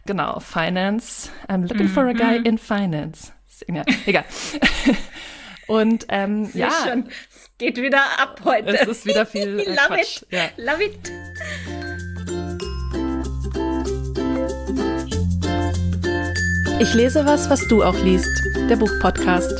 Genau, Finance. I'm looking for a guy in finance. Ja, egal. Und ja. Schon, es geht wieder ab heute. Es ist wieder viel Love Quatsch. it, Ja. love it. Ich lese was du auch liest. Der Buchpodcast.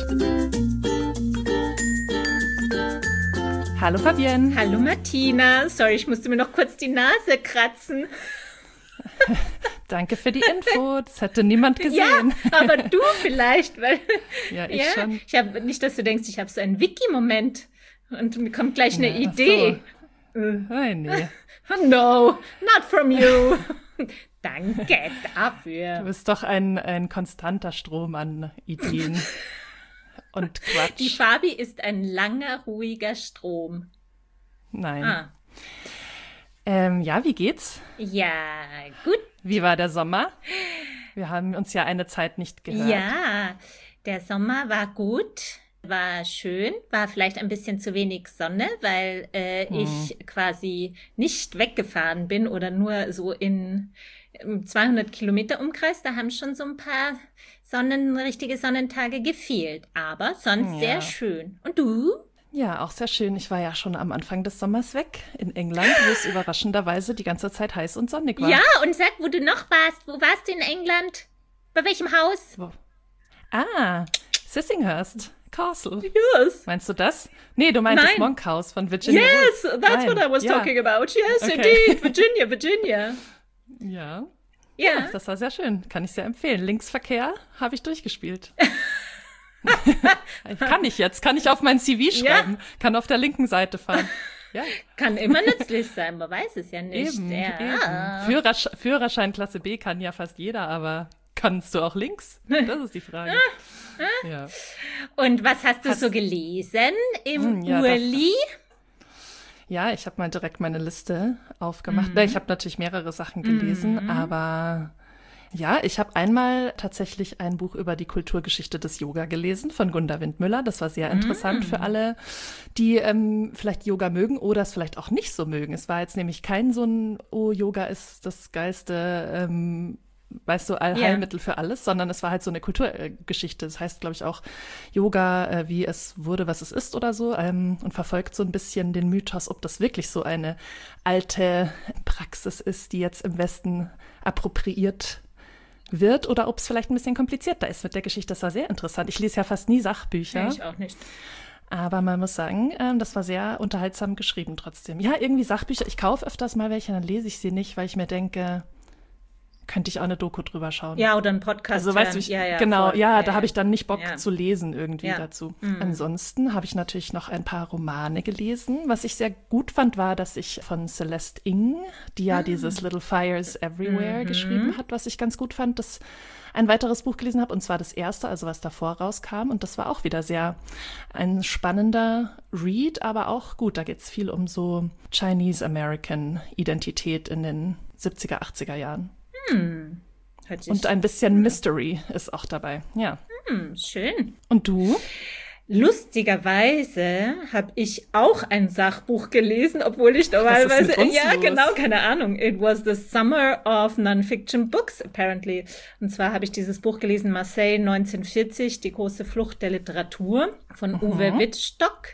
Hallo Fabienne. Hallo Martina. Sorry, ich musste mir noch kurz die Nase kratzen. Danke für die Info. Das hätte niemand gesehen. Ja, aber du vielleicht, weil ja, ich schon. Ich habe nicht, dass du denkst, ich habe so einen Wiki-Moment und mir kommt gleich eine Ja, Idee. So. Nee. No, not from you. Danke dafür. Du bist doch ein konstanter Strom an Ideen und Quatsch. Die Fabi ist ein langer, ruhiger Strom. Nein. Ja, wie geht's? Ja, gut. Wie war der Sommer? Wir haben uns ja eine Zeit nicht gehört. Ja, der Sommer war gut, war schön, war vielleicht ein bisschen zu wenig Sonne, weil ich quasi nicht weggefahren bin oder nur so in 200 Kilometer Umkreis. Da haben schon so ein paar richtige Sonnentage gefehlt, aber sonst sehr schön. Und du? Ja, auch sehr schön. Ich war ja schon am Anfang des Sommers weg in England, wo es überraschenderweise die ganze Zeit heiß und sonnig war. Ja, und sag, wo du noch warst. Wo warst du in England? Bei welchem Haus? Wo? Sissinghurst Castle. Yes. Meinst du das? Nee, du meintest Monk House von Virginia Yes, Woolf. that's what I was talking about. Yes, Okay. indeed. Virginia. Ja. Ja. Das war sehr schön. Kann ich sehr empfehlen. Linksverkehr habe ich durchgespielt. Kann ich auf mein CV schreiben. Kann auf der linken Seite fahren. Ja. Kann immer nützlich sein, man weiß es ja nicht. Eben. Ja. Führerschein Klasse B kann ja fast jeder, aber kannst du auch links? Das ist die Frage. Ja. Und was hast du so gelesen im Ja, Urli? Ja, ich habe mal direkt meine Liste aufgemacht. Ich habe natürlich mehrere Sachen gelesen, aber ja, ich habe einmal tatsächlich ein Buch über die Kulturgeschichte des Yoga gelesen von Gunda Windmüller. Das war sehr interessant für alle, die vielleicht Yoga mögen oder es vielleicht auch nicht so mögen. Es war jetzt nämlich kein so ein, oh, Yoga ist das geilste, weißt du, Allheilmittel für alles, sondern es war halt so eine Kulturgeschichte. Das heißt, glaube ich, auch Yoga, wie es wurde, was es ist oder so, und verfolgt so ein bisschen den Mythos, ob das wirklich so eine alte Praxis ist, die jetzt im Westen appropriiert wird oder ob es vielleicht ein bisschen komplizierter ist mit der Geschichte. Das war sehr interessant. Ich lese ja fast nie Sachbücher. Ich auch nicht. Aber man muss sagen, das war sehr unterhaltsam geschrieben trotzdem. Ja, irgendwie Sachbücher. Ich kaufe öfters mal welche, dann lese ich sie nicht, weil ich mir denke, könnte ich auch eine Doku drüber schauen. Ja, oder einen Podcast. Also weißt du, da habe ich dann nicht Bock zu lesen irgendwie dazu. Ansonsten habe ich natürlich noch ein paar Romane gelesen. Was ich sehr gut fand, war, dass ich von Celeste Ng, die ja dieses Little Fires Everywhere geschrieben hat, was ich ganz gut fand, dass ein weiteres Buch gelesen habe, und zwar das erste, also was davor rauskam. Und das war auch wieder sehr ein spannender Read, aber auch gut. Da geht es viel um so Chinese-American-Identität in den 70er, 80er Jahren. Und ein bisschen Mystery ist auch dabei, ja. Schön. Und du? Lustigerweise habe ich auch ein Sachbuch gelesen, obwohl ich normalerweise, genau, keine Ahnung. It was the summer of non-fiction books, apparently. Und zwar habe ich dieses Buch gelesen, Marseille 1940, die große Flucht der Literatur von Uwe Wittstock.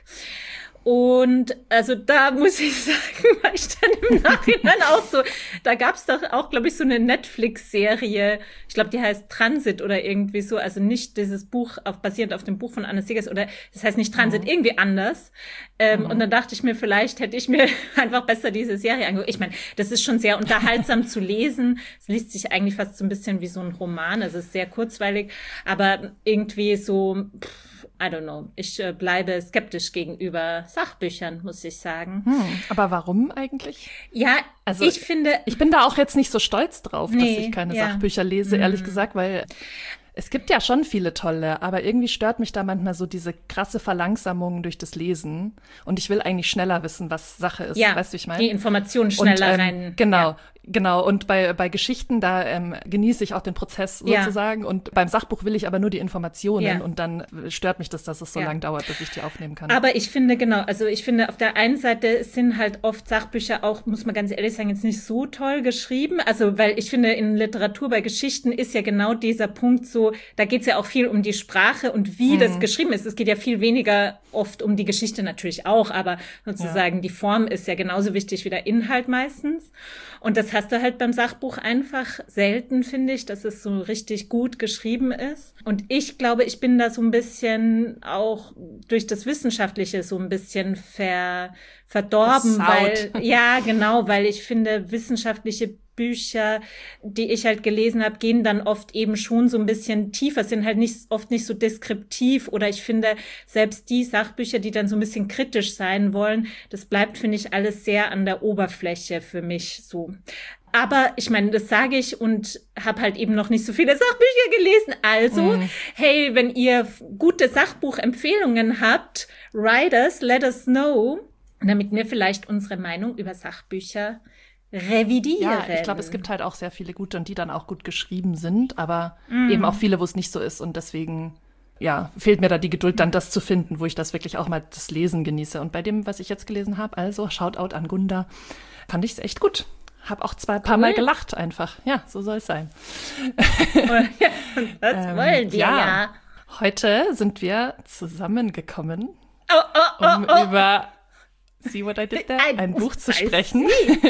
Und also da muss ich sagen, war ich dann im Nachhinein auch so, da gab's doch auch, glaube ich, so eine Netflix-Serie, ich glaube, die heißt Transit oder irgendwie so, also nicht dieses Buch basierend auf dem Buch von Anne Segers oder das heißt nicht Transit, irgendwie anders. Und dann dachte ich mir, vielleicht hätte ich mir einfach besser diese Serie angeguckt. Ich meine, das ist schon sehr unterhaltsam zu lesen. Es liest sich eigentlich fast so ein bisschen wie so ein Roman, also es ist sehr kurzweilig, aber irgendwie so, I don't know. Ich bleibe skeptisch gegenüber Sachbüchern, muss ich sagen. Aber warum eigentlich? Ja, also ich finde... Ich bin da auch jetzt nicht so stolz drauf, dass ich keine Sachbücher lese, ehrlich gesagt, weil es gibt ja schon viele tolle, aber irgendwie stört mich da manchmal so diese krasse Verlangsamung durch das Lesen. Und ich will eigentlich schneller wissen, was Sache ist. Ja, weißt du, wie ich meine? die Informationen schneller rein. Genau. Genau, und bei Geschichten, da genieße ich auch den Prozess sozusagen. Und beim Sachbuch will ich aber nur die Informationen und dann stört mich das, dass es so lang dauert, bis ich die aufnehmen kann. Aber ich finde, auf der einen Seite sind halt oft Sachbücher auch, muss man ganz ehrlich sagen, jetzt nicht so toll geschrieben. Also, weil ich finde, in Literatur bei Geschichten ist ja genau dieser Punkt so, da geht es ja auch viel um die Sprache und wie das geschrieben ist. Es geht ja viel weniger oft um die Geschichte natürlich auch, aber sozusagen die Form ist ja genauso wichtig wie der Inhalt meistens. Und das hast du halt beim Sachbuch einfach selten, finde ich, dass es so richtig gut geschrieben ist. Und ich glaube, ich bin da so ein bisschen auch durch das Wissenschaftliche so ein bisschen verdorben, weil ich finde, wissenschaftliche Bücher, die ich halt gelesen habe, gehen dann oft eben schon so ein bisschen tiefer, sind halt oft nicht so deskriptiv, oder ich finde, selbst die Sachbücher, die dann so ein bisschen kritisch sein wollen, das bleibt, finde ich, alles sehr an der Oberfläche für mich so. Aber ich meine, das sage ich und habe halt eben noch nicht so viele Sachbücher gelesen. Also, hey, wenn ihr gute Sachbuchempfehlungen habt, write us, let us know, damit wir vielleicht unsere Meinung über Sachbücher revidieren. Ja, ich glaube, es gibt halt auch sehr viele gute und die dann auch gut geschrieben sind, aber eben auch viele, wo es nicht so ist, und deswegen fehlt mir da die Geduld, dann das zu finden, wo ich das wirklich auch mal das Lesen genieße. Und bei dem, was ich jetzt gelesen habe, also Shoutout an Gunda, fand ich es echt gut. Hab auch paar Mal gelacht einfach. Ja, so soll es sein. Das wollen wir ja. Heute sind wir zusammengekommen, um über See What I Did There? Ein Buch zu sprechen,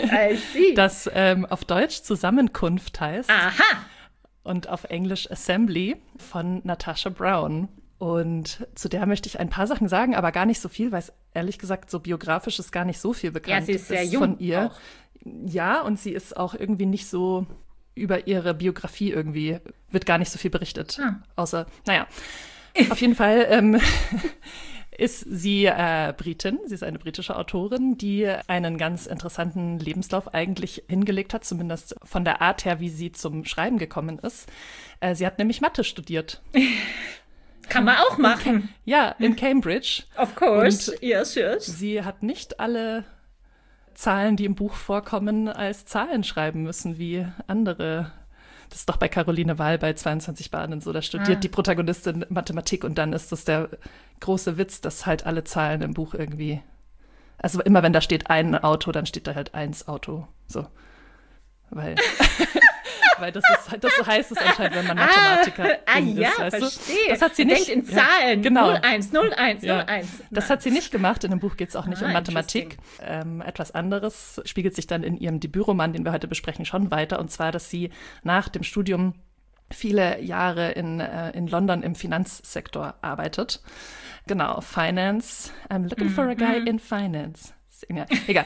das auf Deutsch Zusammenkunft heißt. Aha. Und auf Englisch Assembly von Natasha Brown. Und zu der möchte ich ein paar Sachen sagen, aber gar nicht so viel, weil es ehrlich gesagt so biografisch ist gar nicht so viel bekannt. Ja, sie ist sehr jung von ihr. Auch. Ja, und sie ist auch irgendwie nicht so über ihre Biografie irgendwie, wird gar nicht so viel berichtet. Außer, auf jeden Fall ist sie Britin. Sie ist eine britische Autorin, die einen ganz interessanten Lebenslauf eigentlich hingelegt hat, zumindest von der Art her, wie sie zum Schreiben gekommen ist. Sie hat nämlich Mathe studiert. Kann man auch machen. In Cambridge. Of course, und yes. Sie hat nicht alle Zahlen, die im Buch vorkommen, als Zahlen schreiben müssen, wie andere. Das ist doch bei Caroline Wahl bei 22 Bahnen so. Da studiert die Protagonistin Mathematik und dann ist das der große Witz, dass halt alle Zahlen im Buch irgendwie, also immer wenn da steht ein Auto, dann steht da halt 1 Auto. So. Weil das so heißt es anscheinend, wenn man Mathematiker ist. Weißt verstehe. Du? Das hat sie nicht. Denkt in Zahlen. Genau. 01, 01, 01. Das hat sie nicht gemacht. In dem Buch geht es auch nicht um Mathematik. Etwas anderes spiegelt sich dann in ihrem Debütroman, den wir heute besprechen, schon weiter. Und zwar, dass sie nach dem Studium viele Jahre in London im Finanzsektor arbeitet. Genau, Finance. I'm looking for a guy in finance. Ja, egal.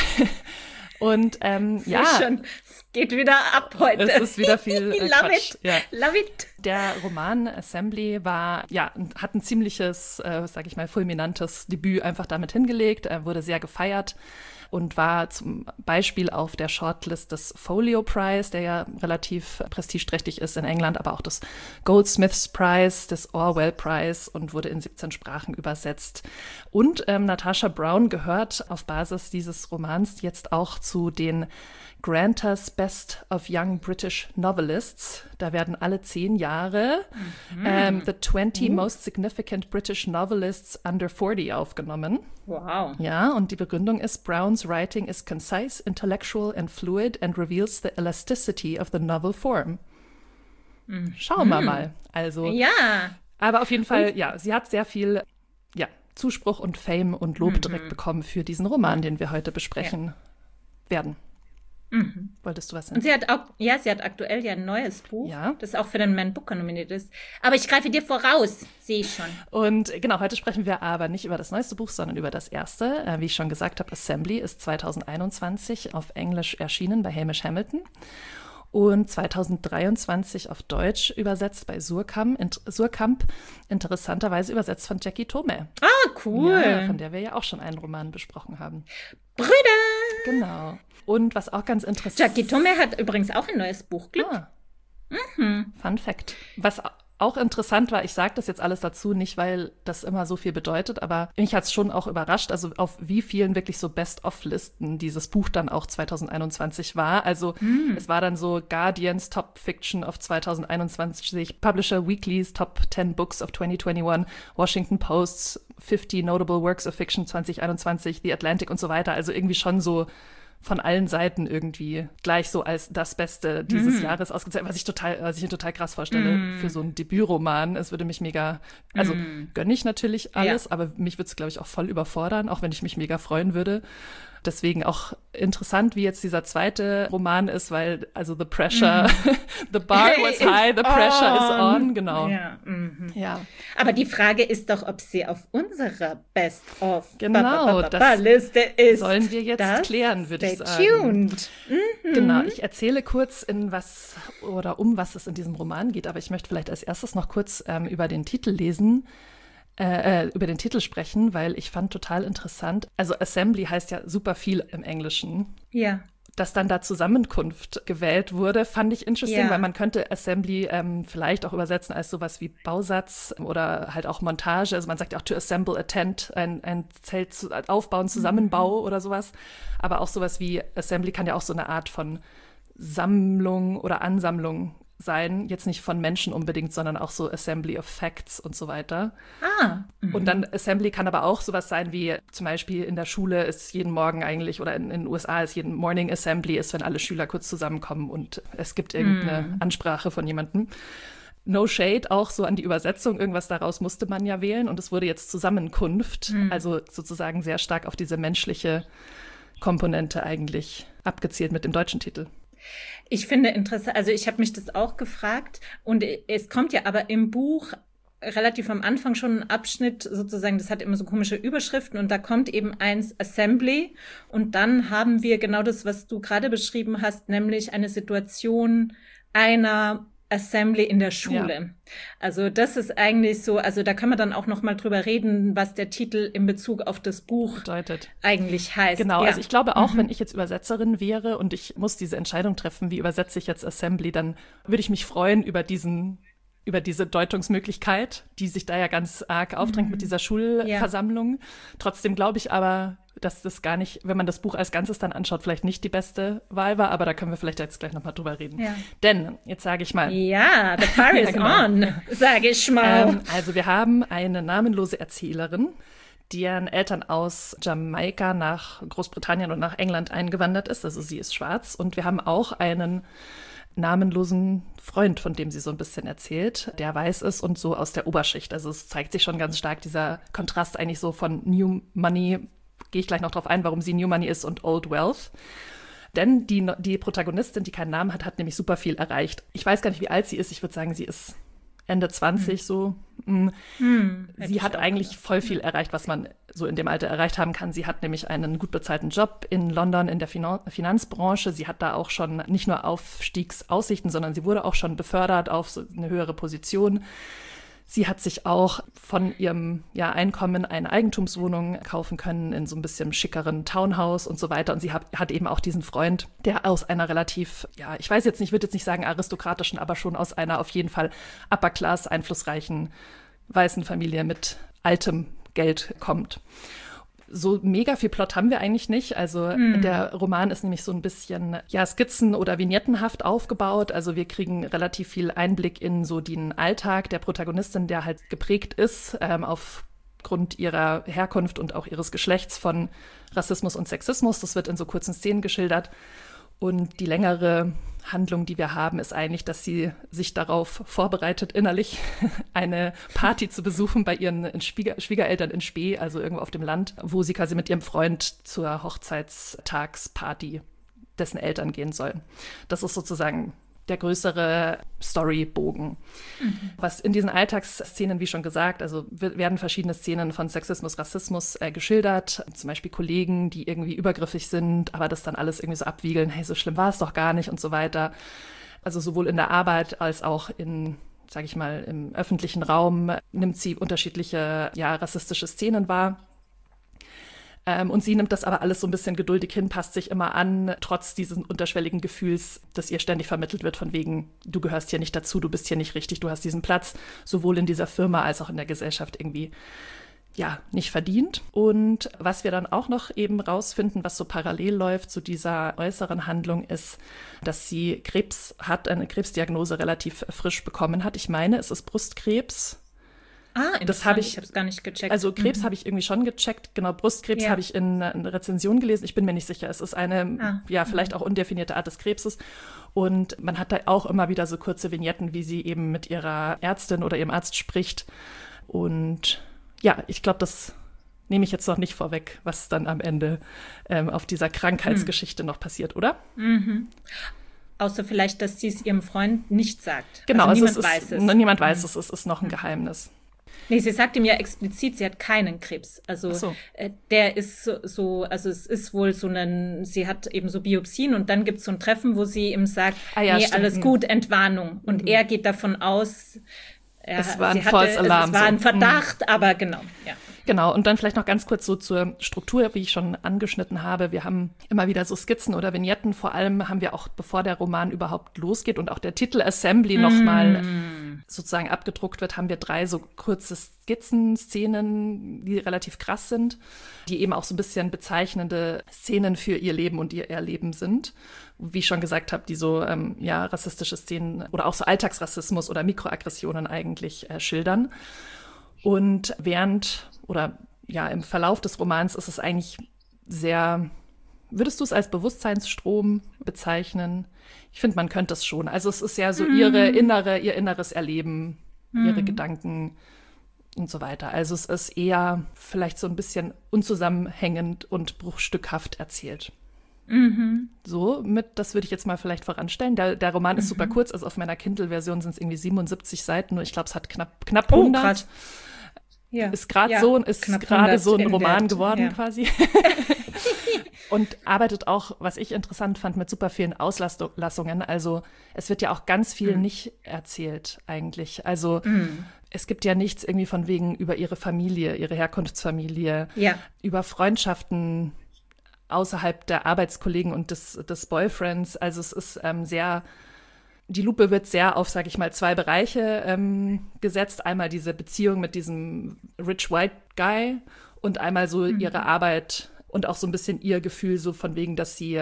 Und schon, es geht wieder ab heute. Es ist wieder viel Quatsch. Love it. Der Roman Assembly hat ein ziemliches, fulminantes Debüt einfach damit hingelegt. Er wurde sehr gefeiert und war zum Beispiel auf der Shortlist des Folio Prize, der ja relativ prestigeträchtig ist in England, aber auch des Goldsmiths Prize, des Orwell Prize, und wurde in 17 Sprachen übersetzt. Und Natasha Brown gehört auf Basis dieses Romans jetzt auch zu den Granters Best of Young British Novelists. Da werden alle 10 Jahre the 20 Most Significant British Novelists Under 40 aufgenommen. Wow. Ja, und die Begründung ist, Brown's writing is concise, intellectual and fluid and reveals the elasticity of the novel form. Schauen wir mal. Also, aber auf jeden Fall, sie hat sehr viel Zuspruch und Fame und Lob direkt bekommen für diesen Roman, den wir heute besprechen werden. Wolltest du was sagen? Und sie hat aktuell ein neues Buch, das auch für den Man Booker nominiert ist. Aber ich greife dir voraus, sehe ich schon. Und genau, heute sprechen wir aber nicht über das neueste Buch, sondern über das erste. Wie ich schon gesagt habe, Assembly ist 2021 auf Englisch erschienen bei Hamish Hamilton und 2023 auf Deutsch übersetzt bei Surkamp, interessanterweise übersetzt von Jackie Tome. Ah, cool. Ja, von der wir ja auch schon einen Roman besprochen haben. Brüder! Genau. Und was auch ganz interessant... Jackie Tome hat übrigens auch ein neues Buch, Glück. Fun Fact. Was auch interessant war, ich sage das jetzt alles dazu, nicht weil das immer so viel bedeutet, aber mich hat es schon auch überrascht, also auf wie vielen wirklich so Best-of-Listen dieses Buch dann auch 2021 war. Also es war dann so Guardians Top Fiction of 2021, Publisher Weekly's Top 10 Books of 2021, Washington Post's 50 Notable Works of Fiction 2021, The Atlantic und so weiter. Also irgendwie schon so von allen Seiten irgendwie gleich so als das Beste dieses Jahres ausgezeichnet, was ich mir total krass vorstelle für so einen Debütroman. Es würde mich mega, also gönne ich natürlich alles, aber mich würde es, glaube ich, auch voll überfordern, auch wenn ich mich mega freuen würde. Deswegen auch interessant, wie jetzt dieser zweite Roman ist, weil also the pressure, the bar was high, the pressure is on, genau. Ja. Aber die Frage ist doch, ob sie auf unserer Best-of-Liste ist. Sollen wir jetzt klären, würde ich sagen. Stay tuned. Genau, ich erzähle kurz, um was es in diesem Roman geht, aber ich möchte vielleicht als erstes noch kurz über den Titel sprechen, weil ich fand total interessant. Also Assembly heißt ja super viel im Englischen. Ja. Dass dann da Zusammenkunft gewählt wurde, fand ich interesting, weil man könnte Assembly vielleicht auch übersetzen als sowas wie Bausatz oder halt auch Montage. Also man sagt ja auch to assemble a tent, ein Zelt aufbauen, Zusammenbau oder sowas. Aber auch sowas wie Assembly kann ja auch so eine Art von Sammlung oder Ansammlung sein, jetzt nicht von Menschen unbedingt, sondern auch so Assembly of Facts und so weiter. Und dann Assembly kann aber auch sowas sein wie zum Beispiel in der Schule ist jeden Morgen eigentlich oder in den USA ist jeden Morning Assembly ist, wenn alle Schüler kurz zusammenkommen und es gibt irgendeine Ansprache von jemandem. No Shade, auch so an die Übersetzung, irgendwas daraus musste man ja wählen und es wurde jetzt Zusammenkunft, also sozusagen sehr stark auf diese menschliche Komponente eigentlich abgezielt mit dem deutschen Titel. Ich finde interessant, also ich habe mich das auch gefragt und es kommt ja aber im Buch relativ am Anfang schon ein Abschnitt sozusagen, das hat immer so komische Überschriften und da kommt eben eins Assembly und dann haben wir genau das, was du gerade beschrieben hast, nämlich eine Situation einer Assembly in der Schule. Ja. Also das ist eigentlich so, also da kann man dann auch noch mal drüber reden, was der Titel in Bezug auf das Buch bedeutet. Eigentlich heißt. Genau, also ich glaube auch, wenn ich jetzt Übersetzerin wäre und ich muss diese Entscheidung treffen, wie übersetze ich jetzt Assembly, dann würde ich mich freuen über diese Deutungsmöglichkeit, die sich da ja ganz arg aufdrängt mit dieser Schulversammlung. Ja. Trotzdem glaube ich aber, dass das gar nicht, wenn man das Buch als Ganzes dann anschaut, vielleicht nicht die beste Wahl war, aber da können wir vielleicht jetzt gleich nochmal drüber reden. Ja. Denn, jetzt sage ich mal. Ja, the fire is on, sage ich mal. Also wir haben eine namenlose Erzählerin, deren Eltern aus Jamaika nach Großbritannien und nach England eingewandert ist. Also sie ist schwarz. Und wir haben auch einen namenlosen Freund, von dem sie so ein bisschen erzählt, der weiß ist und so aus der Oberschicht. Also es zeigt sich schon ganz stark dieser Kontrast eigentlich so von New Money, gehe ich gleich noch drauf ein, warum sie New Money ist und Old Wealth. Denn die Protagonistin, die keinen Namen hat, hat nämlich super viel erreicht. Ich weiß gar nicht, wie alt sie ist. Ich würde sagen, sie ist Ende 20 so. Sie hat eigentlich voll viel erreicht, was man so in dem Alter erreicht haben kann. Sie hat nämlich einen gut bezahlten Job in London in der Finanzbranche. Sie hat da auch schon nicht nur Aufstiegsaussichten, sondern sie wurde auch schon befördert auf so eine höhere Position. Sie hat sich auch von ihrem Einkommen eine Eigentumswohnung kaufen können in so ein bisschen schickeren Townhouse und so weiter. Und sie hat eben auch diesen Freund, der aus einer relativ, ich weiß jetzt nicht, ich würde jetzt nicht sagen aristokratischen, aber schon aus einer auf jeden Fall Upper-Class einflussreichen weißen Familie mit altem Geld kommt. So mega viel Plot haben wir eigentlich nicht. Also der Roman ist nämlich so ein bisschen skizzen- oder vignettenhaft aufgebaut. Also wir kriegen relativ viel Einblick in so den Alltag der Protagonistin, der halt geprägt ist aufgrund ihrer Herkunft und auch ihres Geschlechts von Rassismus und Sexismus. Das wird in so kurzen Szenen geschildert. Und die längere Handlung, die wir haben, ist eigentlich, dass sie sich darauf vorbereitet, innerlich eine Party zu besuchen bei ihren Schwiegereltern in Spee, also irgendwo auf dem Land, wo sie quasi mit ihrem Freund zur Hochzeitstagsparty dessen Eltern gehen soll. Das ist sozusagen der größere Storybogen. Was in diesen Alltagsszenen, wie schon gesagt, also werden verschiedene Szenen von Sexismus, Rassismus geschildert, zum Beispiel Kollegen, die irgendwie übergriffig sind, aber das dann alles irgendwie so abwiegeln, hey, so schlimm war es doch gar nicht und so weiter. Also sowohl in der Arbeit als auch sage ich mal, im öffentlichen Raum nimmt sie unterschiedliche rassistische Szenen wahr. Und sie nimmt das aber alles so ein bisschen geduldig hin, passt sich immer an, trotz dieses unterschwelligen Gefühls, das ihr ständig vermittelt wird von wegen, du gehörst hier nicht dazu, du bist hier nicht richtig, du hast diesen Platz, sowohl in dieser Firma als auch in der Gesellschaft irgendwie nicht verdient. Und was wir dann auch noch eben rausfinden, was so parallel läuft zu dieser äußeren Handlung, ist, dass sie Krebs hat, eine Krebsdiagnose relativ frisch bekommen hat. Ich meine, es ist Brustkrebs. Das habe ich habe es gar nicht gecheckt. Also Krebs habe ich irgendwie schon gecheckt. Genau, Brustkrebs habe ich in einer Rezension gelesen. Ich bin mir nicht sicher. Es ist eine, vielleicht auch undefinierte Art des Krebses. Und man hat da auch immer wieder so kurze Vignetten, wie sie eben mit ihrer Ärztin oder ihrem Arzt spricht. Und ich glaube, das nehme ich jetzt noch nicht vorweg, was dann am Ende auf dieser Krankheitsgeschichte noch passiert, oder? Mhm. Außer vielleicht, dass sie es ihrem Freund nicht sagt. Genau, also niemand weiß es. Niemand weiß es, es ist noch ein Geheimnis. Nee, sie sagt ihm ja explizit, sie hat keinen Krebs. Also der ist also es ist wohl sie hat eben so Biopsien und dann gibt es so ein Treffen, wo sie ihm sagt, alles gut, Entwarnung. Und er geht davon aus, es war ein False Alarm. Es war ein Verdacht, aber genau, Genau, und dann vielleicht noch ganz kurz so zur Struktur, wie ich schon angeschnitten habe. Wir haben immer wieder so Skizzen oder Vignetten. Vor allem haben wir auch, bevor der Roman überhaupt losgeht und auch der Titel Assembly nochmal sozusagen abgedruckt wird, haben wir 3 so kurze Skizzen, Szenen, die relativ krass sind, die eben auch so ein bisschen bezeichnende Szenen für ihr Leben und ihr Erleben sind. Wie ich schon gesagt habe, die so rassistische Szenen oder auch so Alltagsrassismus oder Mikroaggressionen eigentlich schildern. Und im Verlauf des Romans ist es eigentlich sehr, würdest du es als Bewusstseinsstrom bezeichnen? Ich finde, man könnte es schon. Also es ist ja so ihr inneres Erleben, ihre Gedanken und so weiter. Also es ist eher vielleicht so ein bisschen unzusammenhängend und bruchstückhaft erzählt. Das würde ich jetzt mal vielleicht voranstellen. Der Roman ist super kurz, also auf meiner Kindle-Version sind es irgendwie 77 Seiten, nur ich glaube, es hat knapp 100. Krass. Ja. Ist gerade so ein Roman geworden quasi. Und arbeitet auch, was ich interessant fand, mit super vielen Auslassungen. Also es wird ja auch ganz viel nicht erzählt eigentlich. Also es gibt ja nichts irgendwie von wegen über ihre Familie, ihre Herkunftsfamilie, über Freundschaften außerhalb der Arbeitskollegen und des Boyfriends. Also es ist die Lupe wird sehr auf, sage ich mal, 2 Bereiche gesetzt. Einmal diese Beziehung mit diesem Rich White Guy und einmal so ihre Arbeit und auch so ein bisschen ihr Gefühl so von wegen, dass sie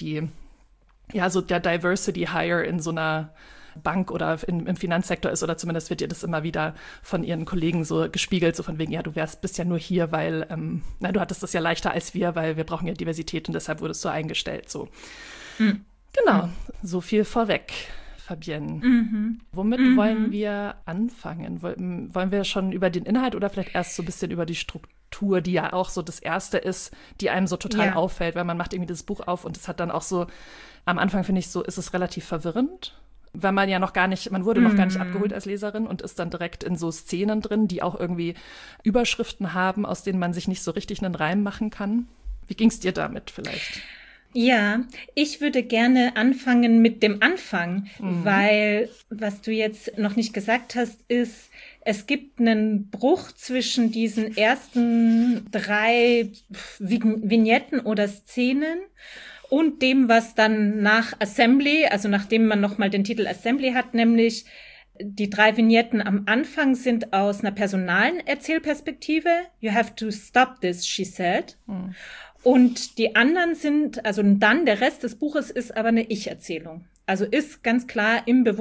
so der Diversity Hire in so einer Bank oder im Finanzsektor ist, oder zumindest wird ihr das immer wieder von ihren Kollegen so gespiegelt, so von wegen, du bist ja nur hier, weil, du hattest das ja leichter als wir, weil wir brauchen ja Diversität und deshalb wurdest du eingestellt, so. Genau, so viel vorweg, Fabienne. Womit wollen wir anfangen? Wollen wir schon über den Inhalt oder vielleicht erst so ein bisschen über die Struktur, die ja auch so das Erste ist, die einem so total auffällt, weil man macht irgendwie das Buch auf und es hat dann auch so, am Anfang finde ich so, ist es relativ verwirrend, weil man wurde noch gar nicht abgeholt als Leserin und ist dann direkt in so Szenen drin, die auch irgendwie Überschriften haben, aus denen man sich nicht so richtig einen Reim machen kann. Wie ging's dir damit vielleicht? Ja, ich würde gerne anfangen mit dem Anfang, weil was du jetzt noch nicht gesagt hast, ist, es gibt einen Bruch zwischen diesen ersten 3 Vignetten oder Szenen und dem, was dann nach Assembly, also nachdem man nochmal den Titel Assembly hat, nämlich die 3 Vignetten am Anfang sind aus einer personalen Erzählperspektive. You have to stop this, she said. Und die anderen sind, also dann der Rest des Buches ist aber eine Ich-Erzählung. Also ist ganz klar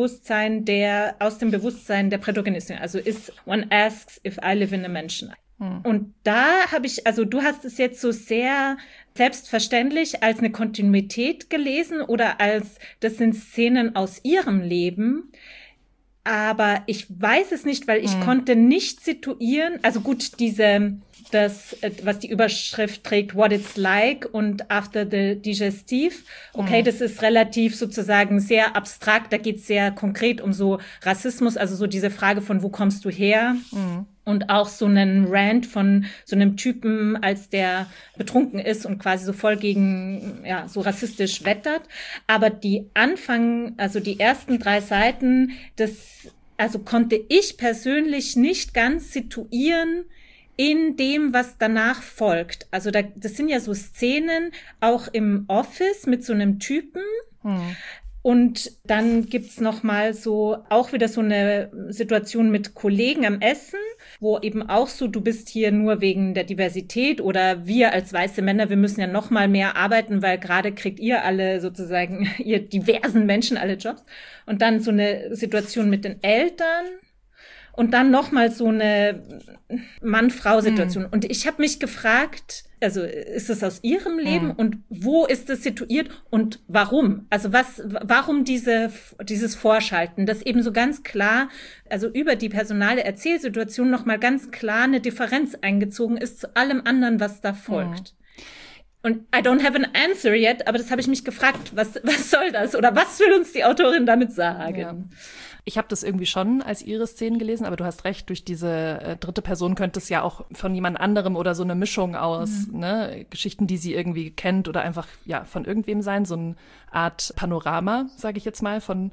aus dem Bewusstsein der Protagonistin. Also ist one asks if I live in a mansion. Und da du hast es jetzt so sehr selbstverständlich als eine Kontinuität gelesen oder als, das sind Szenen aus ihrem Leben. Aber ich weiß es nicht, weil ich konnte nicht situieren, also gut, was die Überschrift trägt, What It's Like und After the Digestive. Okay, das ist relativ sozusagen sehr abstrakt, da geht es sehr konkret um so Rassismus, also so diese Frage von, wo kommst du her? Und auch so einen Rant von so einem Typen, als der betrunken ist und quasi so voll gegen, so rassistisch wettert. Aber die ersten 3 Seiten, konnte ich persönlich nicht ganz situieren, in dem, was danach folgt. Also das sind ja so Szenen, auch im Office mit so einem Typen. Und dann gibt's noch mal so auch wieder so eine Situation mit Kollegen am Essen, wo eben auch so, du bist hier nur wegen der Diversität oder wir als weiße Männer, wir müssen ja noch mal mehr arbeiten, weil gerade kriegt ihr alle sozusagen, ihr diversen Menschen alle Jobs. Und dann so eine Situation mit den Eltern. Und dann noch mal so eine Mann-Frau-Situation. Und ich habe mich gefragt, also ist es aus ihrem Leben und wo ist es situiert und warum? Also warum dieses Vorschalten, das eben so ganz klar, also über die personale Erzählsituation noch mal ganz klar eine Differenz eingezogen ist zu allem anderen, was da folgt. Und I don't have an answer yet, aber das habe ich mich gefragt, was soll das? Oder was will uns die Autorin damit sagen? Ja. Ich habe das irgendwie schon als ihre Szenen gelesen, aber du hast recht, durch diese dritte Person könnte es ja auch von jemand anderem oder so eine Mischung aus Geschichten, die sie irgendwie kennt oder einfach von irgendwem sein, so eine Art Panorama, sage ich jetzt mal, von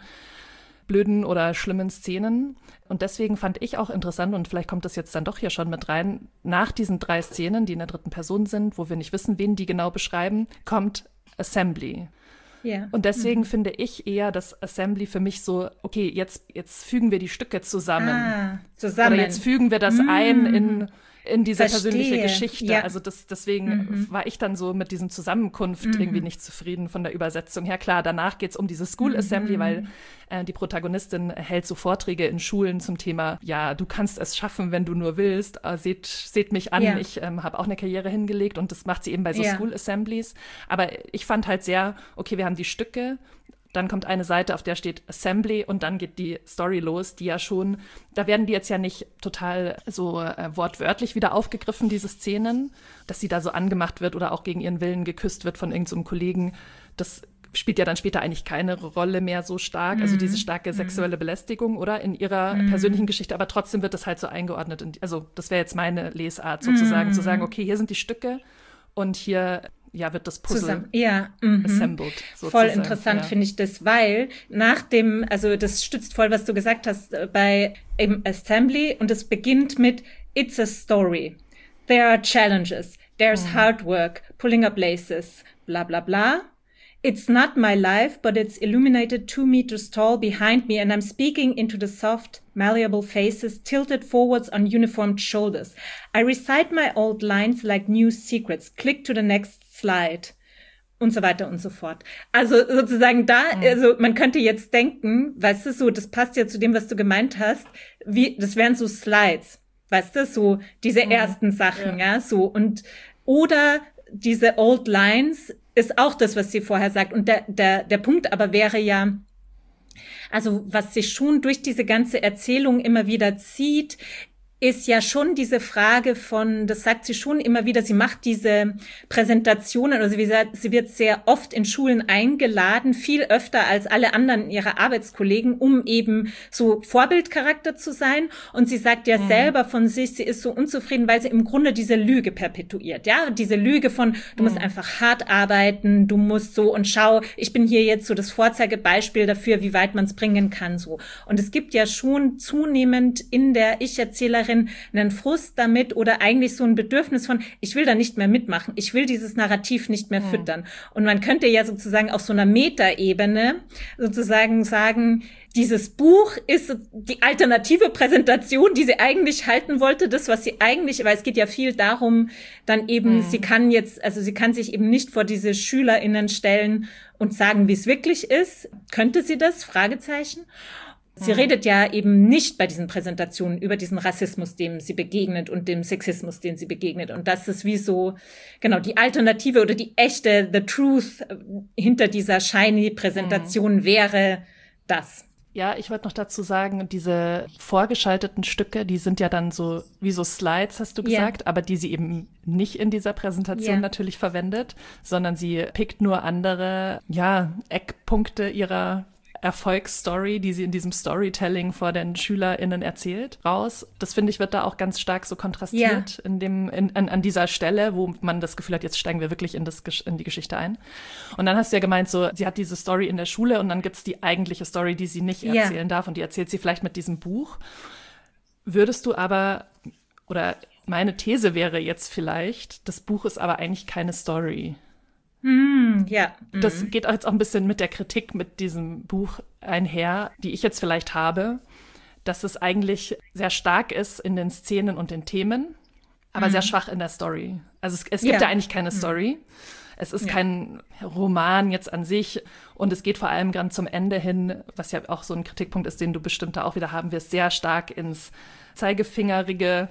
blöden oder schlimmen Szenen. Und deswegen fand ich auch interessant, und vielleicht kommt das jetzt dann doch hier schon mit rein, nach diesen 3 Szenen, die in der dritten Person sind, wo wir nicht wissen, wen die genau beschreiben, kommt Assembly. Yeah. Und deswegen finde ich eher das Assembly für mich so, okay, jetzt fügen wir die Stücke zusammen. Oder jetzt fügen wir das ein in diese persönliche Geschichte. Ja. Also deswegen war ich dann so mit diesem Zusammenkunft irgendwie nicht zufrieden von der Übersetzung her. Klar, danach geht's um diese School Assembly, weil die Protagonistin hält so Vorträge in Schulen zum Thema, ja, du kannst es schaffen, wenn du nur willst. Seht mich an, ich habe auch eine Karriere hingelegt, und das macht sie eben bei so School Assemblies. Aber ich fand halt sehr, okay, wir haben die Stücke, dann kommt eine Seite, auf der steht Assembly, und dann geht die Story los, die ja schon, da werden die jetzt ja nicht total so wortwörtlich wieder aufgegriffen, diese Szenen, dass sie da so angemacht wird oder auch gegen ihren Willen geküsst wird von irgendeinem Kollegen. Das spielt ja dann später eigentlich keine Rolle mehr so stark, also diese starke sexuelle Belästigung, oder, in ihrer persönlichen Geschichte, aber trotzdem wird das halt so eingeordnet. Also das wäre jetzt meine Lesart sozusagen, zu sagen, okay, hier sind die Stücke und hier wird das Puzzle assembled. Sozusagen. Voll interessant finde ich das, weil also das stützt voll, was du gesagt hast, bei eben Assembly, und es beginnt mit It's a story. There are challenges. There's hard work, pulling up laces, bla bla bla. It's not my life, but it's illuminated 2 meters tall behind me, and I'm speaking into the soft, malleable faces tilted forwards on uniformed shoulders. I recite my old lines like new secrets. Click to the next slide. Und so weiter und so fort. Also sozusagen also man könnte jetzt denken, weißt du, so, das passt ja zu dem, was du gemeint hast, das wären so Slides, weißt du, so diese ersten Sachen, so, und, oder diese Old Lines ist auch das, was sie vorher sagt. Und der Punkt aber wäre ja, also was sich schon durch diese ganze Erzählung immer wieder zieht, ist ja schon diese Frage von, das sagt sie schon immer wieder, sie macht diese Präsentationen, also wie gesagt, sie wird sehr oft in Schulen eingeladen, viel öfter als alle anderen ihrer Arbeitskollegen, um eben so Vorbildcharakter zu sein. Und sie sagt ja selber von sich, sie ist so unzufrieden, weil sie im Grunde diese Lüge perpetuiert, ja, diese Lüge von, du musst einfach hart arbeiten, du musst so, und schau, ich bin hier jetzt so das Vorzeigebeispiel dafür, wie weit man es bringen kann, so. Und es gibt ja schon zunehmend in der Ich-Erzählerin einen Frust damit oder eigentlich so ein Bedürfnis von, ich will da nicht mehr mitmachen, ich will dieses Narrativ nicht mehr füttern. Und man könnte ja sozusagen auf so einer Metaebene sozusagen sagen, dieses Buch ist die alternative Präsentation, die sie eigentlich halten wollte, das, was sie eigentlich, weil es geht ja viel darum, dann eben, sie kann sich eben nicht vor diese SchülerInnen stellen und sagen, wie es wirklich ist. Könnte sie das? Fragezeichen. Sie redet ja eben nicht bei diesen Präsentationen über diesen Rassismus, dem sie begegnet, und dem Sexismus, den sie begegnet. Und das ist wie so, genau, die Alternative oder die echte, the truth hinter dieser shiny Präsentation wäre das. Ja, ich wollte noch dazu sagen, diese vorgeschalteten Stücke, die sind ja dann so wie so Slides, hast du gesagt, aber die sie eben nicht in dieser Präsentation natürlich verwendet, sondern sie pickt nur andere, Eckpunkte ihrer Erfolgsstory, die sie in diesem Storytelling vor den SchülerInnen erzählt, raus. Das, finde ich, wird da auch ganz stark so kontrastiert an dieser Stelle, wo man das Gefühl hat, jetzt steigen wir wirklich in die Geschichte ein. Und dann hast du ja gemeint, so, sie hat diese Story in der Schule, und dann gibt's die eigentliche Story, die sie nicht erzählen darf, und die erzählt sie vielleicht mit diesem Buch. Würdest du aber, oder Meine These wäre jetzt vielleicht, das Buch ist aber eigentlich keine Story. Ja. Das geht jetzt auch ein bisschen mit der Kritik mit diesem Buch einher, die ich jetzt vielleicht habe, dass es eigentlich sehr stark ist in den Szenen und den Themen, aber sehr schwach in der Story. Also es gibt ja eigentlich keine Story. Es ist kein Roman jetzt an sich und es geht vor allem ganz zum Ende hin, was ja auch so ein Kritikpunkt ist, den du bestimmt da auch wieder haben wirst, sehr stark ins Zeigefingerige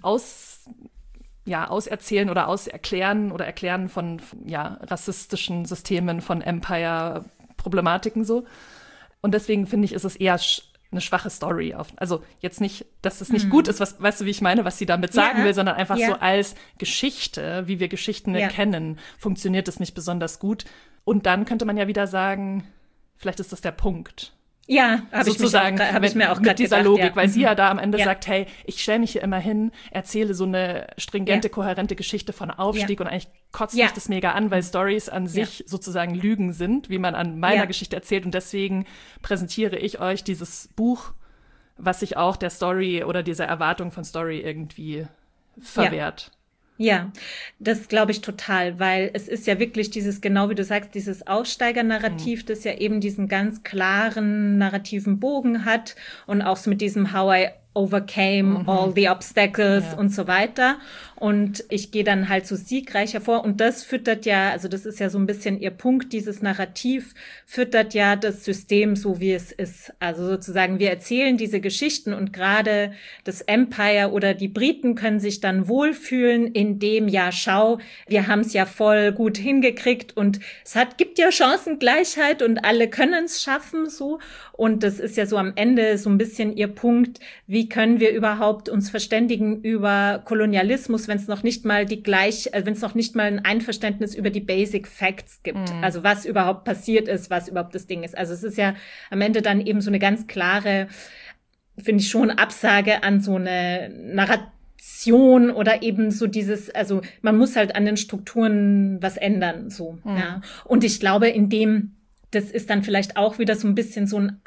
auserzählen oder auserklären oder erklären von rassistischen Systemen, von Empire-Problematiken so. Und deswegen finde ich, ist es eher eine schwache Story. Also jetzt nicht, dass es nicht gut ist, weißt du, wie ich meine, was sie damit sagen will, sondern einfach so als Geschichte, wie wir Geschichten kennen, funktioniert es nicht besonders gut. Und dann könnte man ja wieder sagen, vielleicht ist das der Punkt. Ja, habe ich mir auch mit dieser gedacht, Logik, weil sie ja da am Ende sagt, hey, ich stelle mich hier immer hin, erzähle so eine stringente, kohärente Geschichte von Aufstieg und eigentlich kotzt mich das mega an, weil Stories an sich sozusagen Lügen sind, wie man an meiner Geschichte erzählt und deswegen präsentiere ich euch dieses Buch, was sich auch der Story oder dieser Erwartung von Story irgendwie verwehrt. Ja, das glaube ich total, weil es ist ja wirklich dieses, genau wie du sagst, dieses Aufsteigernarrativ, das ja eben diesen ganz klaren narrativen Bogen hat und auch so mit diesem How I overcame all the obstacles und so weiter. Und ich gehe dann halt so siegreich hervor. Und das füttert ja, also das ist ja so ein bisschen ihr Punkt, dieses Narrativ füttert ja das System so, wie es ist. Also sozusagen, wir erzählen diese Geschichten und gerade das Empire oder die Briten können sich dann wohlfühlen, indem, ja, schau, wir haben es ja voll gut hingekriegt und es gibt ja Chancengleichheit und alle können es schaffen, so. Und das ist ja so am Ende so ein bisschen ihr Punkt, wie können wir überhaupt uns verständigen über Kolonialismus, wenn es noch nicht mal wenn es noch nicht mal ein Einverständnis über die Basic Facts gibt. Also was überhaupt passiert ist, was überhaupt das Ding ist. Also es ist ja am Ende dann eben so eine ganz klare, finde ich schon, Absage an so eine Narration oder eben so dieses, also man muss halt an den Strukturen was ändern, so, ja. Und ich glaube, das ist dann vielleicht auch wieder so ein bisschen so ein,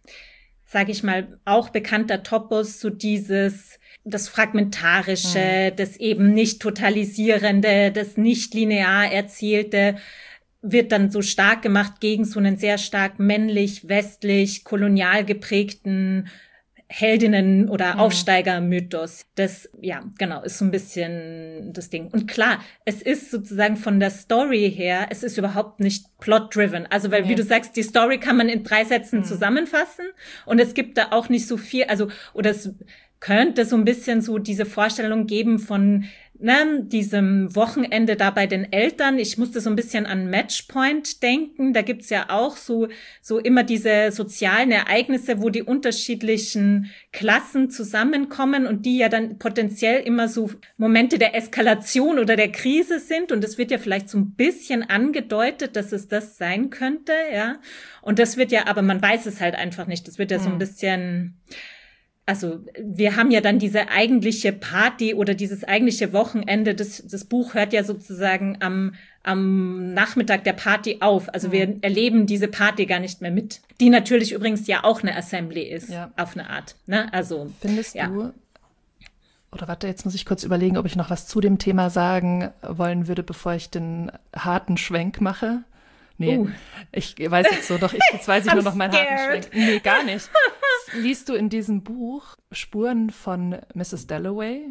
sage ich mal, auch bekannter Topos, so das Fragmentarische, das eben nicht Totalisierende, das nicht linear Erzählte, wird dann so stark gemacht gegen so einen sehr stark männlich, westlich, kolonial geprägten Heldinnen- oder Aufsteiger-Mythos. Das, ja, genau, ist so ein bisschen das Ding. Und klar, es ist sozusagen von der Story her, es ist überhaupt nicht plot-driven. Also, weil, wie du sagst, die Story kann man in 3 Sätzen zusammenfassen und es gibt da auch nicht so viel, oder es könnte so ein bisschen so diese Vorstellung geben von diesem Wochenende da bei den Eltern. Ich musste so ein bisschen an Matchpoint denken. Da gibt's ja auch so immer diese sozialen Ereignisse, wo die unterschiedlichen Klassen zusammenkommen und die ja dann potenziell immer so Momente der Eskalation oder der Krise sind. Und es wird ja vielleicht so ein bisschen angedeutet, dass es das sein könnte, ja. Und das wird ja, aber man weiß es halt einfach nicht. Das wird ja so ein bisschen, also wir haben ja dann diese eigentliche Party oder dieses eigentliche Wochenende, das Buch hört ja sozusagen am Nachmittag der Party auf. Also wir erleben diese Party gar nicht mehr mit. Die natürlich übrigens ja auch eine Assembly ist, auf eine Art. Ne? Also findest du, oder warte, jetzt muss ich kurz überlegen, ob ich noch was zu dem Thema sagen wollen würde, bevor ich den harten Schwenk mache. Nee, ich weiß jetzt so, jetzt weiß ich nur noch meinen harten Schwenk. Nee, gar nicht. Liest du in diesem Buch Spuren von Mrs. Dalloway?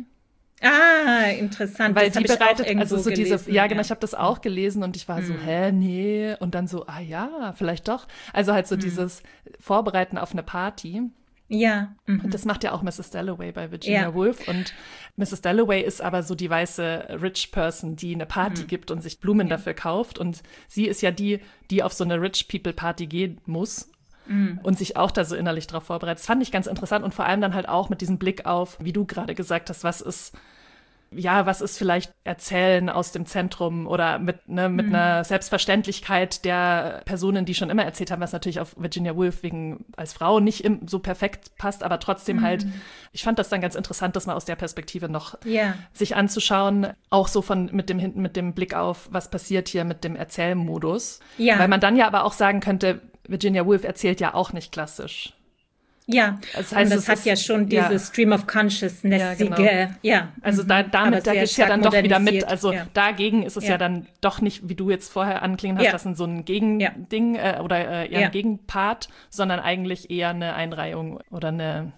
Ah, interessant. Weil die bereitet, also so gelesen, genau, ich habe das auch gelesen und ich war so, nee, und dann so, vielleicht doch. Also halt so dieses Vorbereiten auf eine Party. Ja. Und das macht ja auch Mrs. Dalloway bei Virginia Woolf. Und Mrs. Dalloway ist aber so die weiße Rich Person, die eine Party gibt und sich Blumen dafür kauft. Und sie ist ja die auf so eine Rich People Party gehen muss und sich auch da so innerlich drauf vorbereitet. Das fand ich ganz interessant und vor allem dann halt auch mit diesem Blick auf, wie du gerade gesagt hast, was ist vielleicht Erzählen aus dem Zentrum oder mit einer Selbstverständlichkeit der Personen, die schon immer erzählt haben, was natürlich auf Virginia Woolf als Frau nicht so perfekt passt, aber trotzdem halt, ich fand das dann ganz interessant, das mal aus der Perspektive noch sich anzuschauen, auch so mit dem Blick auf, was passiert hier mit dem Erzählmodus. Ja. Weil man dann ja aber auch sagen könnte, Virginia Woolf erzählt ja auch nicht klassisch. Ja, das heißt, und das hat ja schon diese Stream of Consciousness-ige, Also damit, da geht's ja dann doch wieder mit. Also dagegen ist es ja dann doch nicht, wie du jetzt vorher anklingen hast, das ist so ein Gegending oder ein Gegenpart, sondern eigentlich eher eine Einreihung oder eine,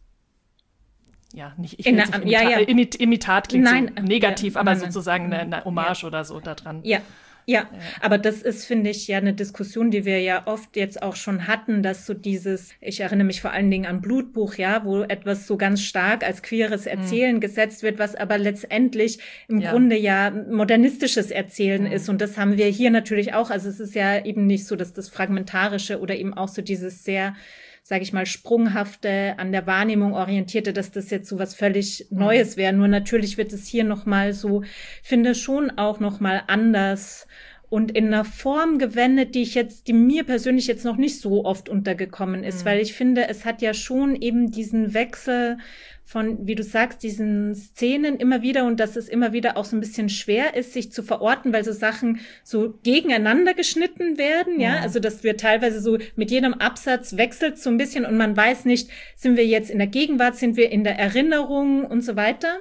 Imitat klingt so negativ, aber sozusagen eine Hommage oder so da dran. Ja, aber das ist, finde ich, ja eine Diskussion, die wir ja oft jetzt auch schon hatten, dass so ich erinnere mich vor allen Dingen an Blutbuch, wo etwas so ganz stark als queeres Erzählen gesetzt wird, was aber letztendlich im Grunde modernistisches Erzählen ist. Und das haben wir hier natürlich auch. Also es ist ja eben nicht so, dass das Fragmentarische oder eben auch so dieses sehr, sage ich mal, sprunghafte, an der Wahrnehmung orientierte, dass das jetzt so was völlig Neues wäre. Nur natürlich wird es hier nochmal so, finde schon auch nochmal anders und in einer Form gewendet, die mir persönlich jetzt noch nicht so oft untergekommen ist, weil ich finde, es hat ja schon eben diesen Wechsel von, wie du sagst, diesen Szenen immer wieder und dass es immer wieder auch so ein bisschen schwer ist, sich zu verorten, weil so Sachen so gegeneinander geschnitten werden, also dass wir teilweise so mit jedem Absatz wechselt so ein bisschen und man weiß nicht, sind wir jetzt in der Gegenwart, sind wir in der Erinnerung und so weiter.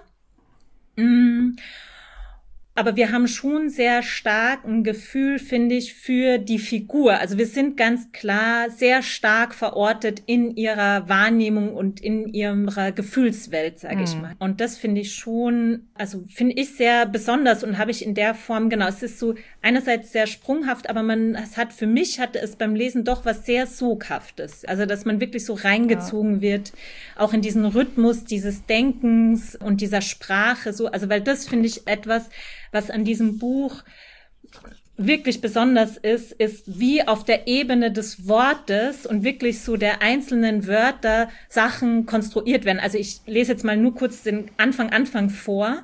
Aber wir haben schon sehr stark ein Gefühl, finde ich, für die Figur. Also wir sind ganz klar sehr stark verortet in ihrer Wahrnehmung und in ihrer Gefühlswelt, sage ich mal. Und das finde ich schon, also finde ich sehr besonders und habe ich in der Form, genau, es ist so einerseits sehr sprunghaft, aber für mich hatte es beim Lesen doch was sehr Soghaftes. Also dass man wirklich so reingezogen wird, auch in diesen Rhythmus dieses Denkens und dieser Sprache, so, also weil das finde ich etwas, was an diesem Buch wirklich besonders ist, wie auf der Ebene des Wortes und wirklich so der einzelnen Wörter Sachen konstruiert werden. Also ich lese jetzt mal nur kurz den Anfang vor.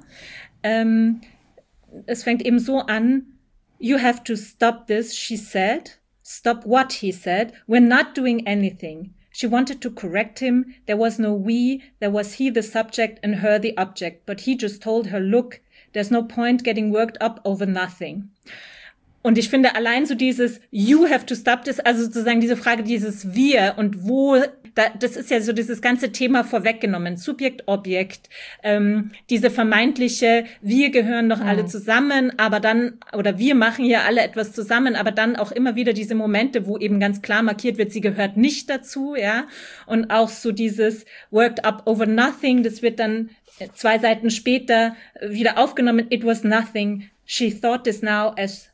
Es fängt eben so an: You have to stop this, she said. Stop what, he said. We're not doing anything. She wanted to correct him. There was no we. There was he the subject and her the object. But he just told her, look, there's no point getting worked up over nothing. Und ich finde allein so dieses you have to stop this, also sozusagen diese Frage, dieses wir und wo, das ist ja so dieses ganze Thema vorweggenommen. Subjekt, Objekt, diese vermeintliche, wir gehören doch alle zusammen, aber dann, oder wir machen ja alle etwas zusammen, aber dann auch immer wieder diese Momente, wo eben ganz klar markiert wird, sie gehört nicht dazu, und auch so dieses worked up over nothing, das wird dann 2 Seiten später wieder aufgenommen. It was nothing. She thought this now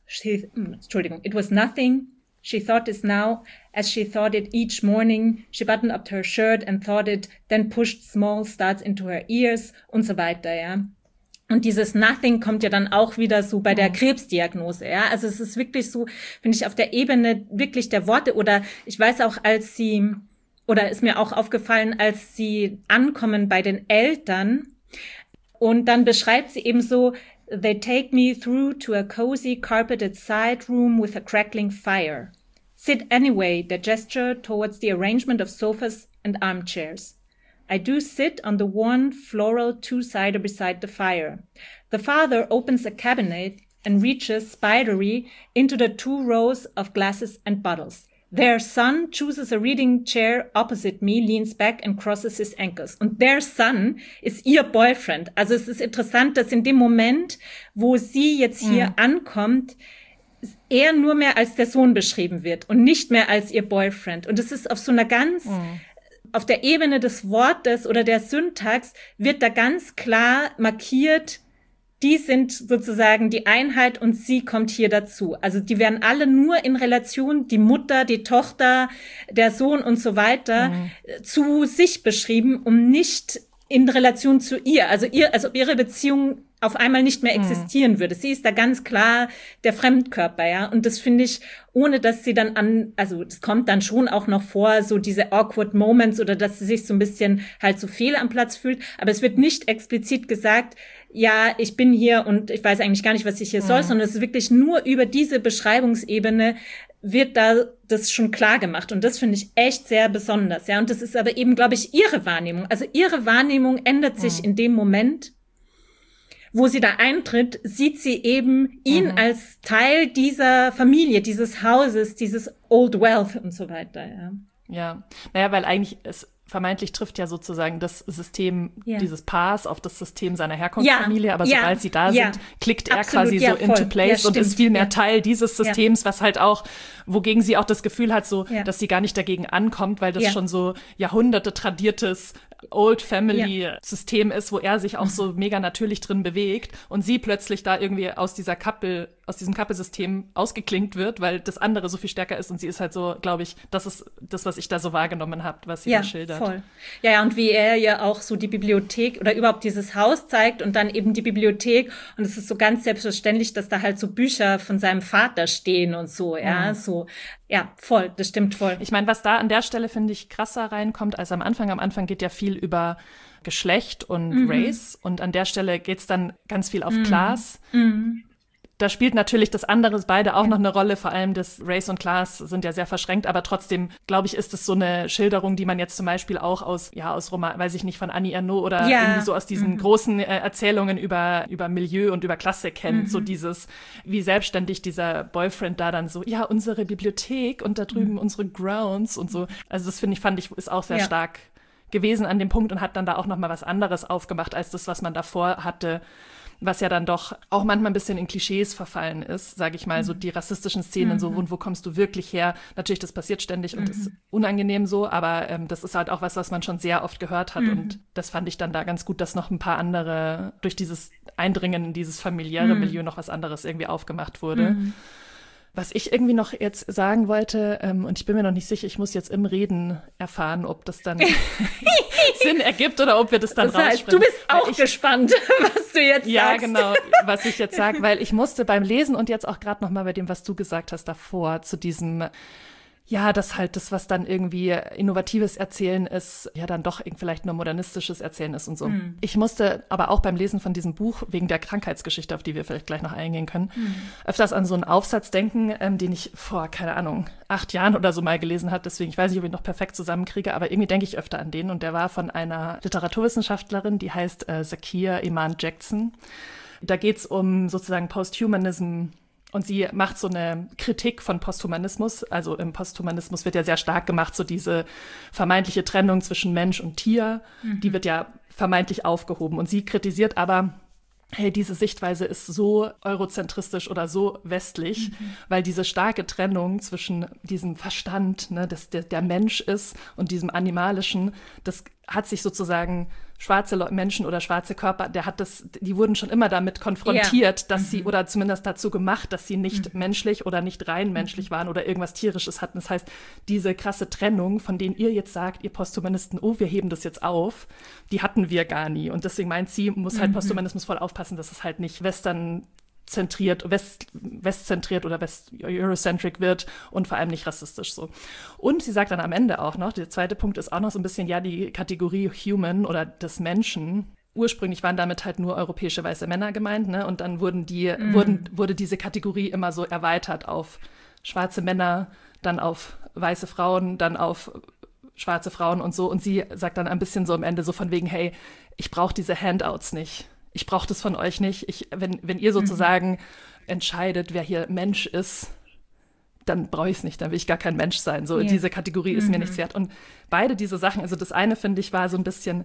it was nothing. She thought this now as she thought it each morning. She buttoned up her shirt and thought it, then pushed small starts into her ears und so weiter, Und dieses Nothing kommt ja dann auch wieder so bei der Krebsdiagnose, Also es ist wirklich so, finde ich, auf der Ebene wirklich der Worte, oder ich weiß auch, ist mir auch aufgefallen, als sie ankommen bei den Eltern und dann beschreibt sie eben so, they take me through to a cozy carpeted side room with a crackling fire. Sit anyway, the gesture towards the arrangement of sofas and armchairs. I do sit on the worn floral two-sider beside the fire. The father opens a cabinet and reaches, spidery, into the 2 rows of glasses and bottles. Their son chooses a reading chair opposite me, leans back and crosses his ankles. Und their son ist ihr Boyfriend. Also es ist interessant, dass in dem Moment, wo sie jetzt hier ankommt, er nur mehr als der Sohn beschrieben wird und nicht mehr als ihr Boyfriend. Und es ist auf so einer ganz, auf der Ebene des Wortes oder der Syntax wird da ganz klar markiert, die sind sozusagen die Einheit und sie kommt hier dazu. Also die werden alle nur in Relation, die Mutter, die Tochter, der Sohn und so weiter, zu sich beschrieben, um nicht in Relation zu ihr. Also ob ihre Beziehung auf einmal nicht mehr existieren würde. Sie ist da ganz klar der Fremdkörper, Und das finde ich, ohne dass sie dann also das kommt dann schon auch noch vor, so diese awkward moments oder dass sie sich so ein bisschen halt so fehl am Platz fühlt. Aber es wird nicht explizit gesagt, ja, ich bin hier und ich weiß eigentlich gar nicht, was ich hier soll, sondern es ist wirklich nur über diese Beschreibungsebene wird da das schon klar gemacht. Und das finde ich echt sehr besonders, Und das ist aber eben, glaube ich, ihre Wahrnehmung. Also ihre Wahrnehmung ändert sich in dem Moment, wo sie da eintritt, sieht sie eben ihn als Teil dieser Familie, dieses Hauses, dieses Old Wealth und so weiter, Ja, naja, weil eigentlich vermeintlich trifft ja sozusagen das System dieses Paars auf das System seiner Herkunftsfamilie, aber sobald sie da sind, klickt er quasi so into place und ist viel mehr Teil dieses Systems, was halt auch, wogegen sie auch das Gefühl hat, so, dass sie gar nicht dagegen ankommt, weil das schon so Jahrhunderte tradiertes Old Family System ist, wo er sich auch so mega natürlich drin bewegt und sie plötzlich da irgendwie aus diesem Couple-System ausgeklinkt wird, weil das andere so viel stärker ist und sie ist halt so, glaube ich, das ist das, was ich da so wahrgenommen habe, was sie da schildert. Voll. Ja, und wie er ja auch so die Bibliothek oder überhaupt dieses Haus zeigt und dann eben die Bibliothek und es ist so ganz selbstverständlich, dass da halt so Bücher von seinem Vater stehen und so, so. Ja, voll, das stimmt voll. Ich meine, was da an der Stelle, finde ich, krasser reinkommt als am Anfang. Am Anfang geht ja viel über Geschlecht und Race und an der Stelle geht's dann ganz viel auf Class. Da spielt natürlich das andere beide auch noch eine Rolle, vor allem das Race und Class sind ja sehr verschränkt, aber trotzdem, glaube ich, ist es so eine Schilderung, die man jetzt zum Beispiel auch aus Roman, weiß ich nicht, von Annie Ernaux oder irgendwie so aus diesen großen Erzählungen über Milieu und über Klasse kennt, so dieses, wie selbstständig dieser Boyfriend da dann so, unsere Bibliothek und da drüben unsere Grounds und so. Also das fand ich, ist auch sehr stark gewesen an dem Punkt und hat dann da auch nochmal was anderes aufgemacht, als das, was man davor hatte, was ja dann doch auch manchmal ein bisschen in Klischees verfallen ist, sage ich mal, so die rassistischen Szenen, so und wo kommst du wirklich her? Natürlich, das passiert ständig und ist unangenehm so, aber das ist halt auch was man schon sehr oft gehört hat und das fand ich dann da ganz gut, dass noch ein paar andere, durch dieses Eindringen in dieses familiäre Milieu noch was anderes irgendwie aufgemacht wurde. Was ich irgendwie noch jetzt sagen wollte, und ich bin mir noch nicht sicher, ich muss jetzt im Reden erfahren, ob das dann Sinn ergibt oder ob wir das dann raussprechen. Du bist auch gespannt, was du jetzt sagst. Ja, genau, was ich jetzt sage, weil ich musste beim Lesen und jetzt auch gerade noch mal bei dem, was du gesagt hast davor, zu diesem, dass halt das, was dann irgendwie innovatives Erzählen ist, dann doch vielleicht nur modernistisches Erzählen ist und so. Ich musste aber auch beim Lesen von diesem Buch, wegen der Krankheitsgeschichte, auf die wir vielleicht gleich noch eingehen können, öfters an so einen Aufsatz denken, den ich vor, keine Ahnung, 8 Jahren oder so mal gelesen habe. Deswegen, ich weiß nicht, ob ich ihn noch perfekt zusammenkriege, aber irgendwie denke ich öfter an den. Und der war von einer Literaturwissenschaftlerin, die heißt Zakiya Iman Jackson. Da geht's um sozusagen Posthumanism. Und sie macht so eine Kritik von Posthumanismus. Also im Posthumanismus wird ja sehr stark gemacht, so diese vermeintliche Trennung zwischen Mensch und Tier. Die wird ja vermeintlich aufgehoben. Und sie kritisiert aber, hey, diese Sichtweise ist so eurozentristisch oder so westlich, weil diese starke Trennung zwischen diesem Verstand, dass der Mensch ist, und diesem Animalischen, das hat sich sozusagen schwarze Menschen oder schwarze Körper, die wurden schon immer damit konfrontiert, dass sie, oder zumindest dazu gemacht, dass sie nicht menschlich oder nicht rein menschlich waren oder irgendwas Tierisches hatten. Das heißt, diese krasse Trennung, von denen ihr jetzt sagt, ihr Posthumanisten, wir heben das jetzt auf, die hatten wir gar nie. Und deswegen meint sie, muss halt Posthumanismus voll aufpassen, dass es halt nicht westzentriert oder Eurocentric wird und vor allem nicht rassistisch so. Und sie sagt dann am Ende auch noch, der zweite Punkt ist auch noch so ein bisschen, die Kategorie Human oder des Menschen. Ursprünglich waren damit halt nur europäische weiße Männer gemeint, und dann wurde diese Kategorie immer so erweitert auf schwarze Männer, dann auf weiße Frauen, dann auf schwarze Frauen und so. Und sie sagt dann ein bisschen so am Ende so von wegen, hey, ich brauche diese Handouts nicht. Ich brauche das von euch nicht. Wenn ihr sozusagen entscheidet, wer hier Mensch ist, dann brauche ich es nicht, dann will ich gar kein Mensch sein. So, diese Kategorie ist mir nichts wert. Und beide diese Sachen, also das eine, finde ich, war so ein bisschen,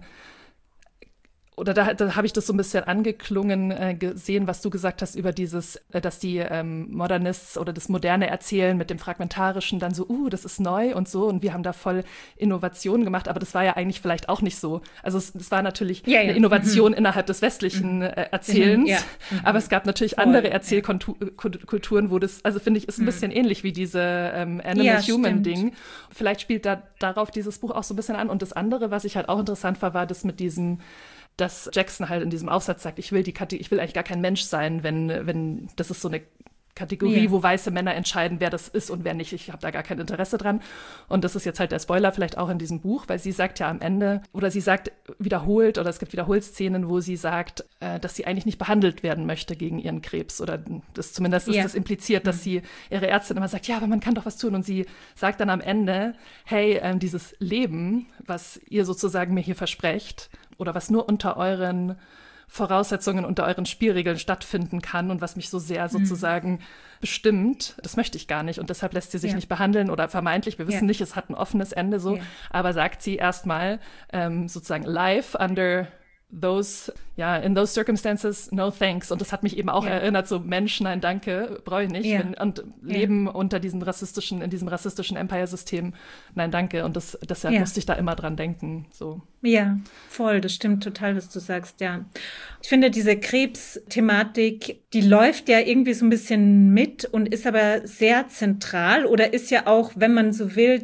oder da habe ich das so ein bisschen angeklungen gesehen, was du gesagt hast über dieses, dass die Modernists oder das moderne Erzählen mit dem Fragmentarischen dann so, das ist neu und so, und wir haben da voll Innovationen gemacht, aber das war ja eigentlich vielleicht auch nicht so. Also es war natürlich eine Innovation innerhalb des westlichen Erzählens, aber es gab natürlich andere Erzählkulturen, wo das, also finde ich, ist ein bisschen ähnlich wie diese Animal-Human-Ding. Vielleicht spielt darauf dieses Buch auch so ein bisschen an. Und das andere, was ich halt auch interessant war das mit diesem, dass Jackson halt in diesem Aufsatz sagt, ich will eigentlich gar kein Mensch sein, wenn das ist so eine Kategorie, wo weiße Männer entscheiden, wer das ist und wer nicht. Ich habe da gar kein Interesse dran. Und das ist jetzt halt der Spoiler vielleicht auch in diesem Buch, weil sie sagt ja am Ende, oder sie sagt wiederholt, oder es gibt Wiederholszenen, wo sie sagt, dass sie eigentlich nicht behandelt werden möchte gegen ihren Krebs. Oder zumindest ist das impliziert, dass sie ihre Ärztin immer sagt, aber man kann doch was tun. Und sie sagt dann am Ende, hey, dieses Leben, was ihr sozusagen mir hier versprecht, oder was nur unter euren Voraussetzungen, unter euren Spielregeln stattfinden kann und was mich so sehr sozusagen bestimmt, das möchte ich gar nicht. Und deshalb lässt sie sich nicht behandeln oder vermeintlich, wir wissen nicht, es hat ein offenes Ende so, aber sagt sie erstmal sozusagen live under those, in those circumstances, no thanks. Und das hat mich eben auch erinnert, so Mensch, nein, danke, brauche ich nicht. Und leben unter in diesem rassistischen Empire-System, nein, danke. Und deshalb musste ich da immer dran denken. So. Ja, voll, das stimmt total, was du sagst, ja. Ich finde, diese Krebsthematik, die läuft ja irgendwie so ein bisschen mit und ist aber sehr zentral oder ist ja auch, wenn man so will,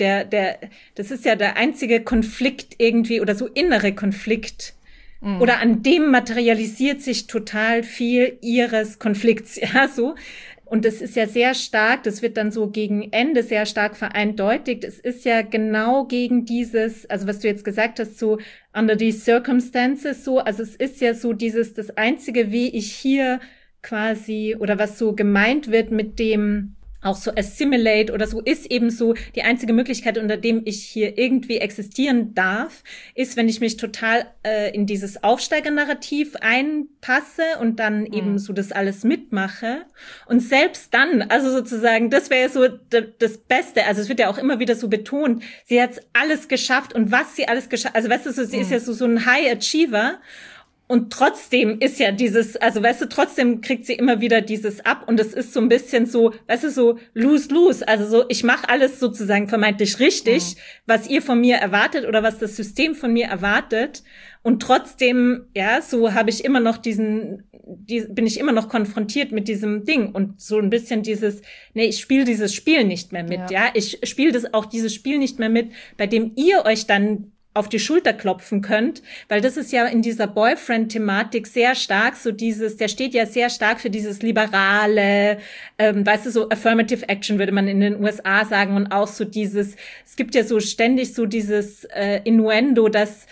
das ist ja der einzige Konflikt irgendwie oder so innere Konflikt, oder an dem materialisiert sich total viel ihres Konflikts, ja, so. Und das ist ja sehr stark, das wird dann so gegen Ende sehr stark vereindeutigt. Es ist ja genau gegen dieses, also was du jetzt gesagt hast, so under these circumstances, so, also es ist ja so das Einzige, wie ich hier quasi, oder was so gemeint wird mit dem, auch so assimilate oder so, ist eben so die einzige Möglichkeit, unter dem ich hier irgendwie existieren darf, ist, wenn ich mich total in dieses Aufsteigernarrativ einpasse und dann eben so das alles mitmache. Und selbst dann, also sozusagen, das wäre so das Beste, also es wird ja auch immer wieder so betont, sie hat alles geschafft und was sie alles geschafft, also weißt du, so, sie ist ja so ein High Achiever. Und trotzdem ist ja dieses, also weißt du, trotzdem kriegt sie immer wieder dieses ab und es ist so ein bisschen so, weißt du, so lose-lose, also so, ich mache alles sozusagen vermeintlich richtig, was ihr von mir erwartet oder was das System von mir erwartet und trotzdem, ja, so habe ich immer noch bin ich immer noch konfrontiert mit diesem Ding und so ein bisschen dieses, nee, ich spiele dieses Spiel nicht mehr mit, ja, ich spiele dieses Spiel nicht mehr mit, bei dem ihr euch dann auf die Schulter klopfen könnt, weil das ist ja in dieser Boyfriend-Thematik sehr stark so der steht ja sehr stark für dieses liberale, weißt du, so Affirmative Action würde man in den USA sagen und auch so es gibt ja so ständig so dieses Innuendo, dass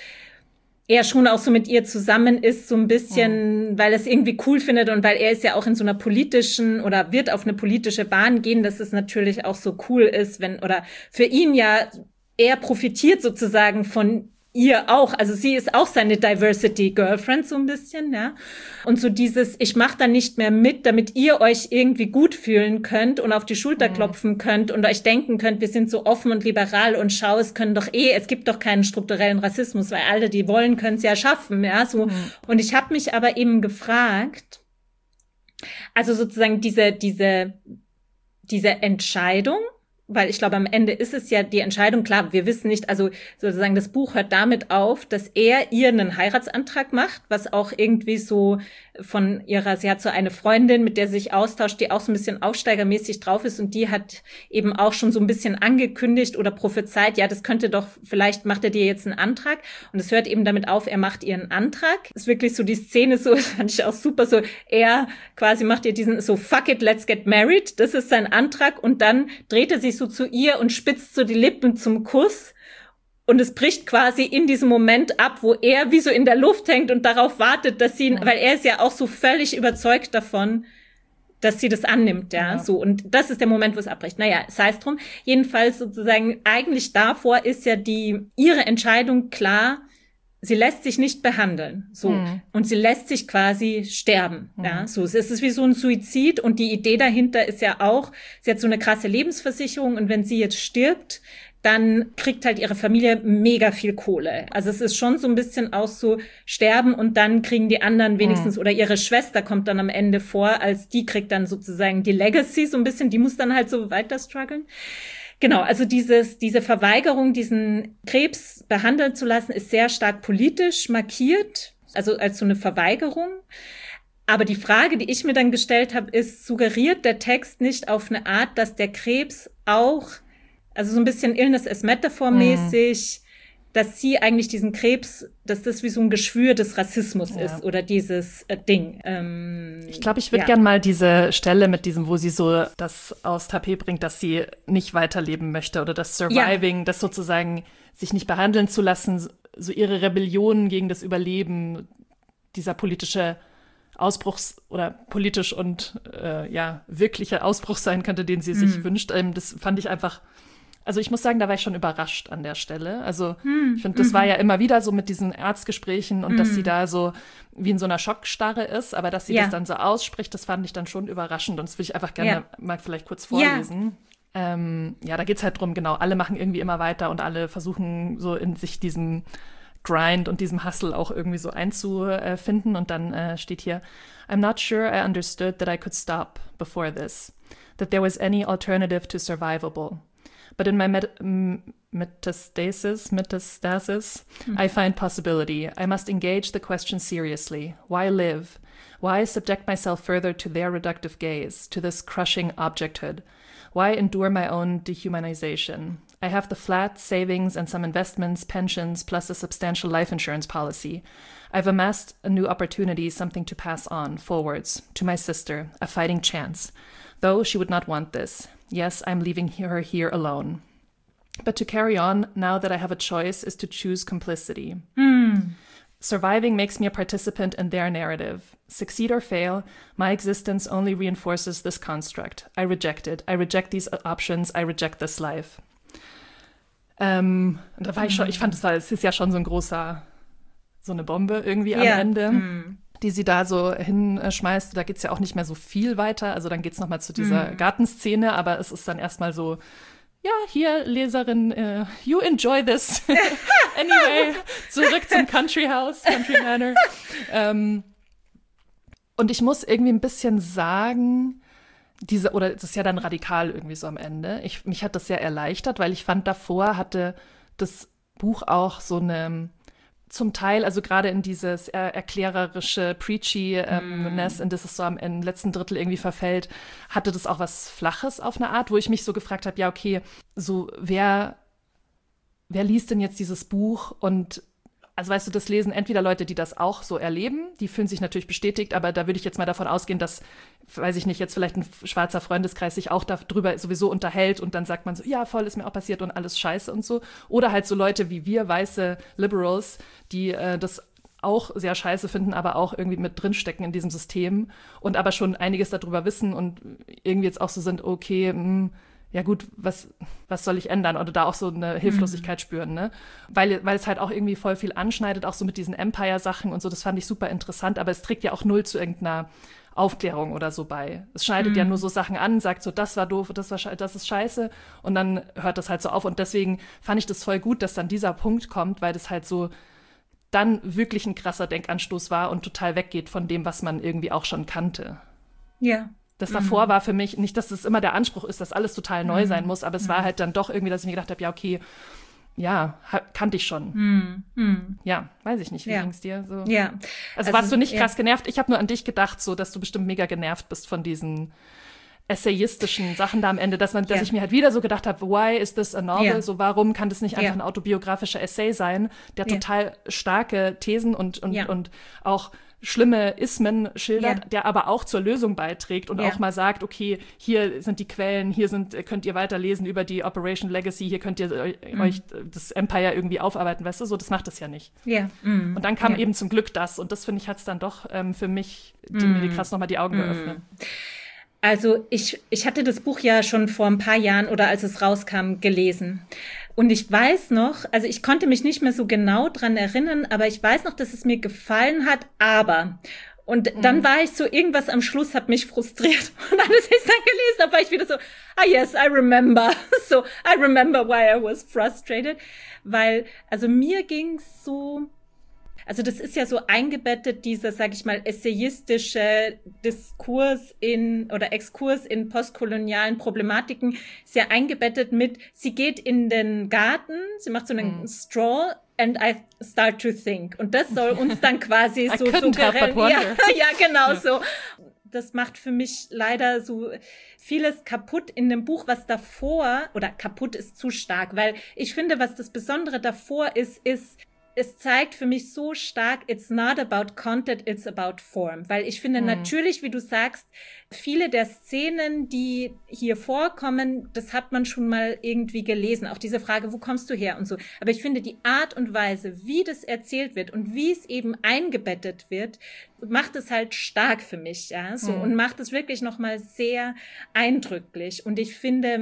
er schon auch so mit ihr zusammen ist, so ein bisschen, weil er es irgendwie cool findet und weil er ist ja auch in so einer politischen oder wird auf eine politische Bahn gehen, dass es natürlich auch so cool ist, oder für ihn ja, er profitiert sozusagen von ihr auch, also sie ist auch seine Diversity-Girlfriend so ein bisschen, ja. Und so ich mache da nicht mehr mit, damit ihr euch irgendwie gut fühlen könnt und auf die Schulter klopfen könnt und euch denken könnt, wir sind so offen und liberal und schau, es gibt doch keinen strukturellen Rassismus, weil alle, die wollen, können es ja schaffen, ja, so. Und ich habe mich aber eben gefragt, also sozusagen diese Entscheidung, weil ich glaube, am Ende ist es ja die Entscheidung, klar, wir wissen nicht, also sozusagen das Buch hört damit auf, dass er ihr einen Heiratsantrag macht, was auch irgendwie so sie hat so eine Freundin, mit der sie sich austauscht, die auch so ein bisschen aufsteigermäßig drauf ist und die hat eben auch schon so ein bisschen angekündigt oder prophezeit, ja, das könnte doch, vielleicht macht er dir jetzt einen Antrag und es hört eben damit auf, er macht ihr einen Antrag. Das ist wirklich so die Szene so, das fand ich auch super, so er quasi macht ihr diesen so fuck it, let's get married, das ist sein Antrag und dann dreht er sich so zu ihr und spitzt so die Lippen zum Kuss. Und es bricht quasi in diesem Moment ab, wo er wie so in der Luft hängt und darauf wartet, dass weil er ist ja auch so völlig überzeugt davon, dass sie das annimmt, ja, so. Und das ist der Moment, wo es abbricht. Naja, sei es drum. Jedenfalls sozusagen, eigentlich davor ist ja ihre Entscheidung klar, sie lässt sich nicht behandeln, so. Und sie lässt sich quasi sterben, ja, so. Es ist wie so ein Suizid und die Idee dahinter ist ja auch, sie hat so eine krasse Lebensversicherung und wenn sie jetzt stirbt, dann kriegt halt ihre Familie mega viel Kohle. Also es ist schon so ein bisschen auch so sterben und dann kriegen die anderen wenigstens, oder ihre Schwester kommt dann am Ende vor, als die kriegt dann sozusagen die Legacy so ein bisschen, die muss dann halt so weiter strugglen. Genau, also diese Verweigerung, diesen Krebs behandeln zu lassen, ist sehr stark politisch markiert, also als so eine Verweigerung. Aber die Frage, die ich mir dann gestellt habe, ist, suggeriert der Text nicht auf eine Art, dass der Krebs auch, also so ein bisschen Illness as Metaphor-mäßig, dass sie eigentlich diesen Krebs, dass das wie so ein Geschwür des Rassismus ist oder dieses Ding. Ich glaube, ich würde gern mal diese Stelle mit diesem, wo sie so das aufs Tapet bringt, dass sie nicht weiterleben möchte oder das Surviving, das sozusagen sich nicht behandeln zu lassen, so ihre Rebellion gegen das Überleben, dieser politische Ausbruchs- oder politisch und wirklicher Ausbruch sein könnte, den sie sich wünscht. Das fand ich einfach Also ich muss sagen, da war ich schon überrascht an der Stelle. Also ich finde, das war ja immer wieder so mit diesen Arztgesprächen und dass sie da so wie in so einer Schockstarre ist, aber dass sie das dann so ausspricht, das fand ich dann schon überraschend und das will ich einfach gerne mal vielleicht kurz vorlesen. Da geht's halt drum, genau, alle machen irgendwie immer weiter und alle versuchen so in sich diesem Grind und diesem Hustle auch irgendwie so einzufinden und dann steht hier, I'm not sure I understood that I could stop before this, that there was any alternative to survivable. But in my metastasis, I find possibility. I must engage the question seriously. Why live? Why subject myself further to their reductive gaze, to this crushing objecthood? Why endure my own dehumanization? I have the flat savings and some investments, pensions, plus a substantial life insurance policy. I've amassed a new opportunity, something to pass on, forwards, to my sister, a fighting chance. Though she would not want this. Yes, I'm leaving her here alone. But to carry on, now that I have a choice, is to choose complicity. Surviving makes me a participant in their narrative. Succeed or fail, my existence only reinforces this construct. I reject it. I reject these options. I reject this life. Und da war ich fand, es ist ja schon so eine Bombe irgendwie am Ende. Die sie da so hinschmeißt. Da geht's ja auch nicht mehr so viel weiter. Also dann geht's nochmal zu dieser Gartenszene, aber es ist dann erstmal so, ja, hier, Leserin, you enjoy this. Anyway, zurück zum Country House, Country Manor. Und ich muss irgendwie ein bisschen sagen, das ist ja dann radikal irgendwie so am Ende. Mich hat das sehr erleichtert, weil ich fand, davor hatte das Buch auch so eine zum Teil, also gerade in dieses erklärerische Preachy-ness, in das es so im letzten Drittel irgendwie verfällt, hatte das auch was Flaches auf eine Art, wo ich mich so gefragt habe, ja, okay, so wer liest denn jetzt dieses Buch? Und also weißt du, das lesen entweder Leute, die das auch so erleben, die fühlen sich natürlich bestätigt, aber da würde ich jetzt mal davon ausgehen, dass, weiß ich nicht, jetzt vielleicht ein schwarzer Freundeskreis sich auch darüber sowieso unterhält und dann sagt man so, ja, voll, ist mir auch passiert und alles scheiße und so. Oder halt so Leute wie wir, weiße Liberals, die das auch sehr scheiße finden, aber auch irgendwie mit drinstecken in diesem System und aber schon einiges darüber wissen und irgendwie jetzt auch so sind, okay, ja gut, was soll ich ändern? Oder da auch so eine Hilflosigkeit spüren, ne? Weil es halt auch irgendwie voll viel anschneidet, auch so mit diesen Empire-Sachen und so, das fand ich super interessant, aber es trägt ja auch null zu irgendeiner Aufklärung oder so bei. Es schneidet ja nur so Sachen an, sagt so, das war doof, das ist scheiße und dann hört das halt so auf und deswegen fand ich das voll gut, dass dann dieser Punkt kommt, weil das halt so dann wirklich ein krasser Denkanstoß war und total weggeht von dem, was man irgendwie auch schon kannte. Ja. Das davor war für mich, nicht, dass es immer der Anspruch ist, dass alles total neu sein muss, aber es war halt dann doch irgendwie, dass ich mir gedacht habe, ja, okay, ja, kannte ich schon. Ja, weiß ich nicht, wie ging's dir? So? Ja. Also warst du nicht krass genervt? Ich habe nur an dich gedacht, so, dass du bestimmt mega genervt bist von diesen essayistischen Sachen da am Ende, dass ich mir halt wieder so gedacht habe, why is this a novel? So, warum kann das nicht einfach ein autobiografischer Essay sein, der total starke Thesen und auch schlimme Ismen schildert, der aber auch zur Lösung beiträgt und auch mal sagt, okay, hier sind die Quellen, könnt ihr weiterlesen über die Operation Legacy, hier könnt ihr euch das Empire irgendwie aufarbeiten, weißt du, so, das macht es ja nicht. Ja. Und dann kam eben zum Glück das und das, finde ich, hat es dann doch für mich, mir krass nochmal die Augen geöffnet. Also ich hatte das Buch ja schon vor ein paar Jahren oder als es rauskam gelesen. Und ich weiß noch, also ich konnte mich nicht mehr so genau dran erinnern, aber ich weiß noch, dass es mir gefallen hat, und dann war ich so, irgendwas am Schluss hat mich frustriert. Und als ich es dann gelesen habe, war ich wieder so, yes, I remember. So, I remember why I was frustrated. Weil, also mir ging's so, also das ist ja so eingebettet, dieser, sag ich mal, essayistische Exkurs in postkolonialen Problematiken, ist ja eingebettet mit, sie geht in den Garten, sie macht so einen Straw and I start to think. Und das soll uns dann quasi so suggerieren. Ja, genau so. Das macht für mich leider so vieles kaputt in dem Buch, was davor, oder kaputt ist zu stark, weil ich finde, was das Besondere davor ist, es zeigt für mich so stark, it's not about content, it's about form. Weil ich finde natürlich, wie du sagst, viele der Szenen, die hier vorkommen, das hat man schon mal irgendwie gelesen. Auch diese Frage, wo kommst du her und so. Aber ich finde, die Art und Weise, wie das erzählt wird und wie es eben eingebettet wird, macht es halt stark für mich, ja, so, und macht es wirklich nochmal sehr eindrücklich. Und ich finde,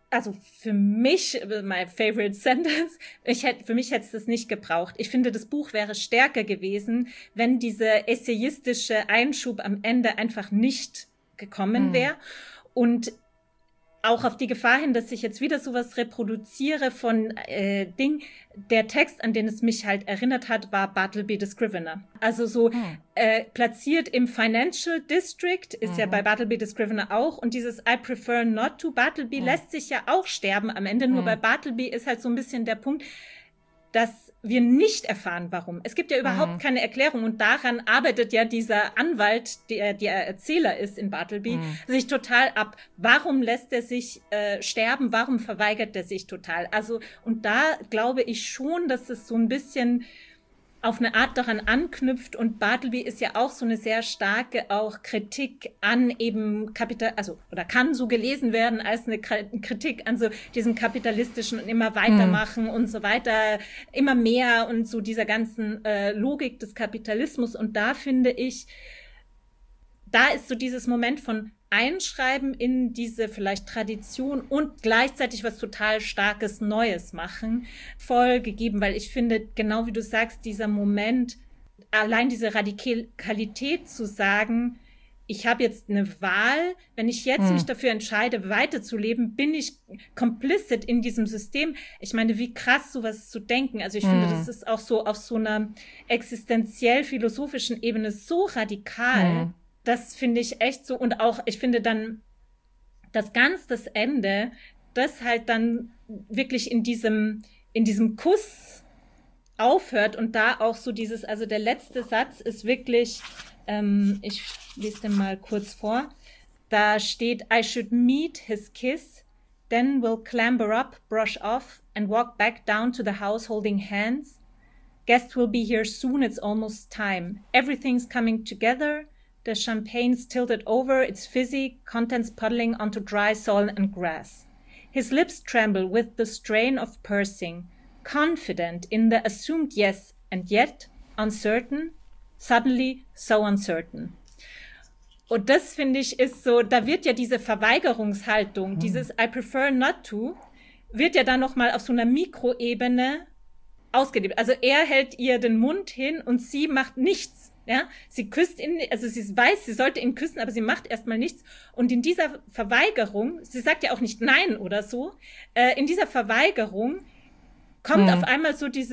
also für mich, my favorite sentence, für mich hätte es das nicht gebraucht. Ich finde, das Buch wäre stärker gewesen, wenn dieser essayistische Einschub am Ende einfach nicht gekommen wäre. Und auch auf die Gefahr hin, dass ich jetzt wieder sowas reproduziere von der Text, an den es mich halt erinnert hat, war Bartleby the Scrivener. Also so platziert im Financial District, ist ja bei Bartleby the Scrivener auch. Und dieses I prefer not to, Bartleby lässt sich ja auch sterben am Ende. Nur bei Bartleby ist halt so ein bisschen der Punkt, dass wir nicht erfahren, warum. Es gibt ja überhaupt keine Erklärung und daran arbeitet ja dieser Anwalt, der Erzähler ist in Bartleby, sich total ab. Warum lässt er sich sterben? Warum verweigert er sich total? Also, und da glaube ich schon, dass es so ein bisschen auf eine Art daran anknüpft und Bartleby ist ja auch so eine sehr starke auch Kritik an eben oder kann so gelesen werden als eine Kritik an so diesem kapitalistischen und immer weitermachen und so weiter, immer mehr und so dieser ganzen Logik des Kapitalismus und da finde ich, da ist so dieses Moment von Einschreiben in diese vielleicht Tradition und gleichzeitig was total Starkes Neues machen, voll gegeben, weil ich finde, genau wie du sagst, dieser Moment, allein diese Radikalität zu sagen, ich habe jetzt eine Wahl, wenn ich jetzt mich dafür entscheide, weiterzuleben, bin ich complicit in diesem System. Ich meine, wie krass sowas zu denken. Also ich finde, das ist auch so auf so einer existenziell-philosophischen Ebene so radikal. Das finde ich echt so. Und auch, ich finde dann, das Ende, das halt dann wirklich in diesem Kuss aufhört und da auch so also der letzte Satz ist wirklich, ich lese den mal kurz vor, da steht, I should meet his kiss, then we'll clamber up, brush off and walk back down to the house holding hands. Guest will be here soon, it's almost time. Everything's coming together. The champagne's tilted over, it's fizzy, contents puddling onto dry soil and grass. His lips tremble with the strain of pursing, confident in the assumed yes, and yet uncertain, suddenly so uncertain. Und das, finde ich, ist so, da wird ja diese Verweigerungshaltung, dieses I prefer not to, wird ja dann nochmal auf so einer Mikroebene ausgelebt. Also er hält ihr den Mund hin und sie macht nichts. Ja, sie küsst ihn, also sie weiß, sie sollte ihn küssen, aber sie macht erstmal nichts. Und in dieser Verweigerung, sie sagt ja auch nicht nein oder so, in dieser Verweigerung kommt auf einmal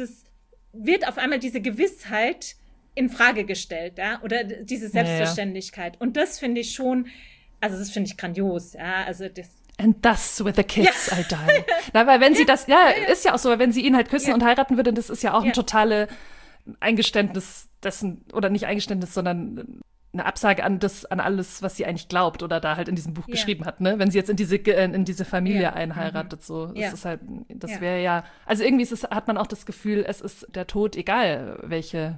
wird auf einmal diese Gewissheit in Frage gestellt, ja, oder diese Selbstverständlichkeit. Ja. Und das finde ich schon, also das finde ich grandios, ja, also das. And thus with a kiss I die. Na, weil wenn sie das, ist ja auch so, weil wenn sie ihn halt küssen und heiraten würde, das ist ja auch ein totale Eingeständnis dessen, oder nicht Eingeständnis, sondern eine Absage an alles, was sie eigentlich glaubt oder da halt in diesem Buch geschrieben hat, ne? Wenn sie jetzt in diese Familie einheiratet, so, das ist halt, das wäre ja, also irgendwie hat man auch das Gefühl, es ist der Tod egal, welche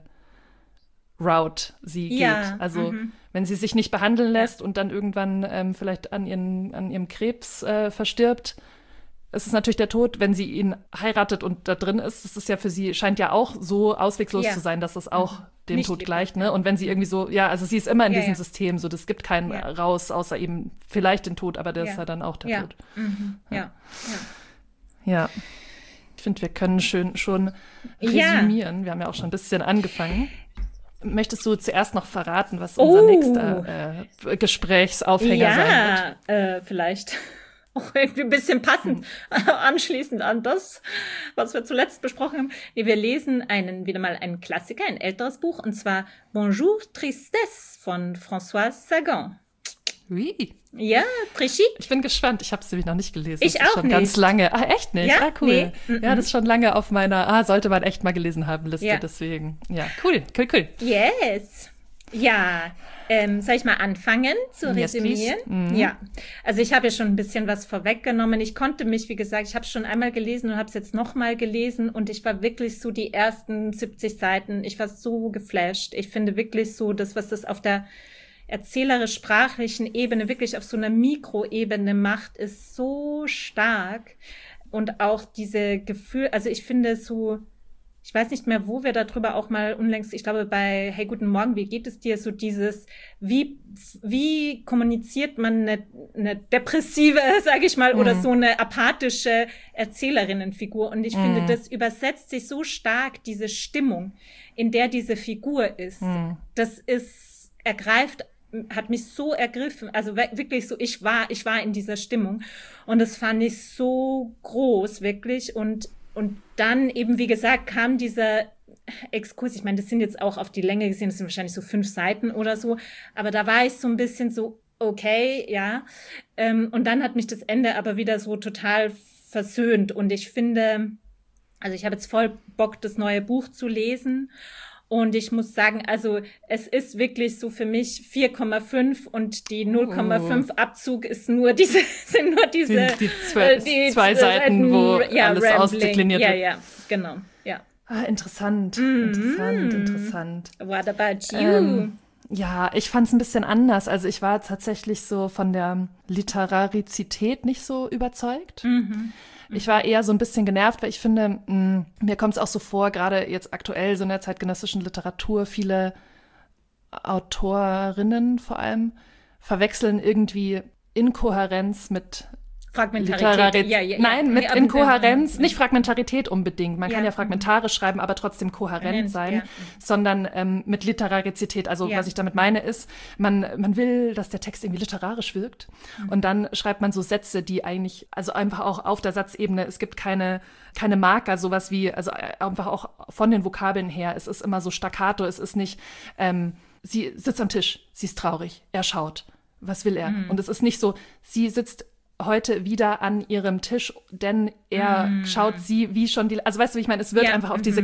Route sie geht. Also, wenn sie sich nicht behandeln lässt und dann irgendwann vielleicht an ihrem Krebs verstirbt, es ist natürlich der Tod, wenn sie ihn heiratet und da drin ist. Das ist ja für sie, scheint ja auch so ausweglos zu sein, dass es auch dem nicht Tod gleicht, ne? Und wenn sie irgendwie so, also sie ist immer in diesem System, so, das gibt keinen raus, außer eben vielleicht den Tod, aber der ist ja dann auch der Tod. Ja. Ich finde, wir können schon resümieren. Wir haben ja auch schon ein bisschen angefangen. Möchtest du zuerst noch verraten, was unser nächster Gesprächsaufhänger sein wird? Vielleicht. Auch irgendwie ein bisschen passend anschließend an das, was wir zuletzt besprochen haben. Wir lesen wieder mal einen Klassiker, ein älteres Buch, und zwar Bonjour Tristesse von Françoise Sagan. Oui. Ja, très chic. Ich bin gespannt. Ich habe es nämlich noch nicht gelesen. Ich das ist auch schon nicht. Ganz lange. Echt nicht? Ja, cool. Nee. Ja, das ist schon lange auf meiner, sollte man echt mal gelesen haben, Liste. Deswegen, cool. Yes. Ja, soll ich mal anfangen zu resümieren? Ja, also ich habe ja schon ein bisschen was vorweggenommen. Ich konnte mich, wie gesagt, ich habe es schon einmal gelesen und habe es jetzt nochmal gelesen und ich war wirklich so die ersten 70 Seiten, ich war so geflasht. Ich finde wirklich so, was das auf der erzählerisch-sprachlichen Ebene wirklich auf so einer Mikroebene macht, ist so stark. Und auch diese Gefühl, also ich finde so, ich weiß nicht mehr, wo wir darüber auch mal unlängst, ich glaube bei Hey, guten Morgen, wie geht es dir? So dieses, wie kommuniziert man eine depressive, sage ich mal, oder so eine apathische Erzählerinnenfigur? Und ich finde, das übersetzt sich so stark, diese Stimmung, in der diese Figur ist. Das hat mich so ergriffen, also wirklich so, ich war in dieser Stimmung und das fand ich so groß, wirklich, und dann eben, wie gesagt, kam dieser Exkurs, ich meine, das sind jetzt auch auf die Länge gesehen, das sind wahrscheinlich so 5 Seiten oder so, aber da war ich so ein bisschen so, okay, ja, und dann hat mich das Ende aber wieder so total versöhnt und ich finde, also ich habe jetzt voll Bock, das neue Buch zu lesen. Und ich muss sagen, also es ist wirklich so für mich 4,5 und die 0,5 Abzug sind nur diese die zwei Seiten, wo alles ausdekliniert wird. Ja, genau, ja. Interessant. What about you? Ja, ich fand es ein bisschen anders. Also ich war tatsächlich so von der Literarizität nicht so überzeugt. Ich war eher so ein bisschen genervt, weil ich finde, mir kommt es auch so vor, gerade jetzt aktuell so in der zeitgenössischen Literatur, viele Autorinnen vor allem verwechseln irgendwie Inkohärenz mit Fragmentarität. Nein, mit Inkohärenz, nicht Fragmentarität unbedingt. Man kann ja fragmentarisch schreiben, aber trotzdem kohärent sein, sondern mit Literarizität. Also was ich damit meine ist, man will, dass der Text irgendwie literarisch wirkt und dann schreibt man so Sätze, die eigentlich, also einfach auch auf der Satzebene, es gibt keine Marker, sowas wie, also einfach auch von den Vokabeln her, es ist immer so staccato, es ist nicht, sie sitzt am Tisch, sie ist traurig, er schaut, was will er? Und es ist nicht so, sie sitzt heute wieder an ihrem Tisch, denn er schaut sie wie schon also weißt du, wie ich meine, es wird einfach auf diese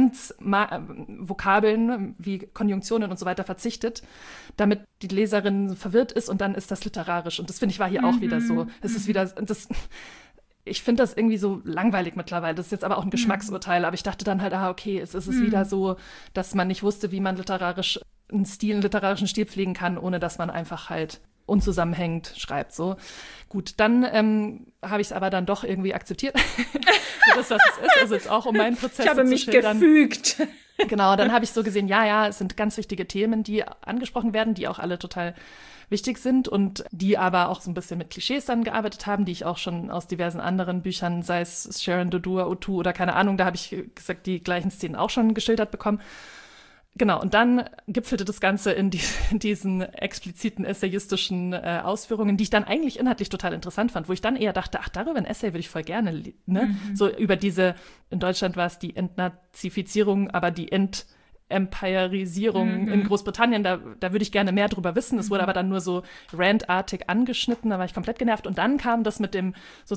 Kohärenz-Vokabeln wie Konjunktionen und so weiter verzichtet, damit die Leserin verwirrt ist und dann ist das literarisch und das finde ich war hier auch wieder so. Es ist wieder, ich finde das irgendwie so langweilig mittlerweile, das ist jetzt aber auch ein Geschmacksurteil, aber ich dachte dann halt, okay, es ist wieder so, dass man nicht wusste, wie man einen literarischen Stil pflegen kann, ohne dass man einfach halt unzusammenhängend schreibt, so. Gut, dann habe ich es aber dann doch irgendwie akzeptiert, dass das ist, also jetzt auch um meinen Prozess zu schildern. Ich habe mich gefügt. Genau, dann habe ich so gesehen, ja, es sind ganz wichtige Themen, die angesprochen werden, die auch alle total wichtig sind und die aber auch so ein bisschen mit Klischees dann gearbeitet haben, die ich auch schon aus diversen anderen Büchern, sei es Sharon Dodua, O2 oder keine Ahnung, da habe ich gesagt, die gleichen Szenen auch schon geschildert bekommen. Genau, und dann gipfelte das Ganze in diesen expliziten essayistischen Ausführungen, die ich dann eigentlich inhaltlich total interessant fand, wo ich dann eher dachte, darüber ein Essay würde ich voll gerne, ne? So über diese, in Deutschland war es die Entnazifizierung, aber die Empirisierung in Großbritannien, da würde ich gerne mehr drüber wissen. Es wurde aber dann nur so rantartig angeschnitten, da war ich komplett genervt. Und dann kam das mit der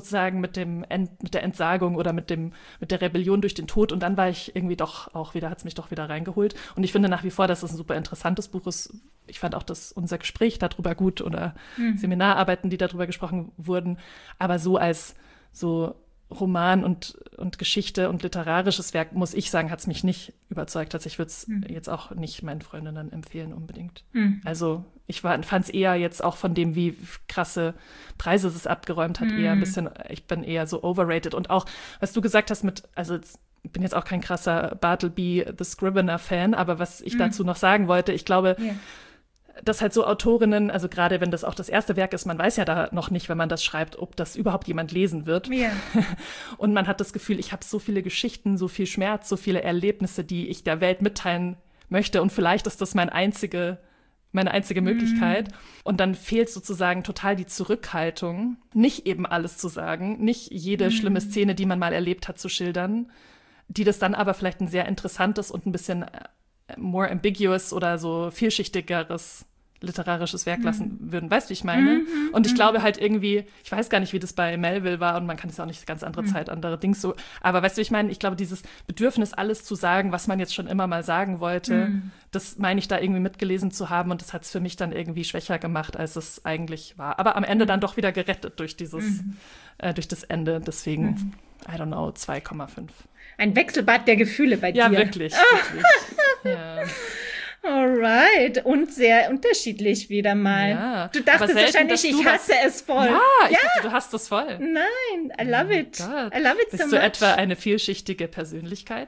Entsagung oder mit der Rebellion durch den Tod und dann war ich irgendwie hat es mich doch wieder reingeholt. Und ich finde nach wie vor, dass es ein super interessantes Buch ist. Ich fand auch unser Gespräch darüber gut oder Seminararbeiten, die darüber gesprochen wurden. Aber so als so Roman und Geschichte und literarisches Werk, muss ich sagen, hat es mich nicht überzeugt. Also ich würde es jetzt auch nicht meinen Freundinnen empfehlen unbedingt. Also ich fand es eher jetzt auch von dem, wie krasse Preise es abgeräumt hat, eher ein bisschen, ich bin eher so overrated. Und auch, was du gesagt hast ich bin jetzt auch kein krasser Bartleby the Scrivener-Fan, aber was ich dazu noch sagen wollte, ich glaube, dass halt so Autorinnen, also gerade wenn das auch das erste Werk ist, man weiß ja da noch nicht, wenn man das schreibt, ob das überhaupt jemand lesen wird. Ja. Und man hat das Gefühl, ich habe so viele Geschichten, so viel Schmerz, so viele Erlebnisse, die ich der Welt mitteilen möchte und vielleicht ist das meine einzige Möglichkeit. Und dann fehlt sozusagen total die Zurückhaltung, nicht eben alles zu sagen, nicht jede schlimme Szene, die man mal erlebt hat, zu schildern, die das dann aber vielleicht ein sehr interessantes und ein bisschen more ambiguous oder so vielschichtigeres literarisches Werk lassen würden. Weißt du, wie ich meine? Und ich glaube halt irgendwie, ich weiß gar nicht, wie das bei Melville war und man kann es ja auch nicht ganz andere Zeit, andere Dings so, aber weißt du, wie ich meine? Ich glaube, dieses Bedürfnis, alles zu sagen, was man jetzt schon immer mal sagen wollte, das meine ich da irgendwie mitgelesen zu haben und das hat es für mich dann irgendwie schwächer gemacht, als es eigentlich war. Aber am Ende dann doch wieder gerettet durch durch das Ende. Deswegen, I don't know, 2,5. Ein Wechselbad der Gefühle bei dir. Ja, wirklich. Ja. Alright. Und sehr unterschiedlich wieder mal. Ja, du dachtest wahrscheinlich, ich hasse es voll. Ja, ich dachte, du hast es voll. Nein, I love it. I love it so much. Bist du etwa eine vielschichtige Persönlichkeit?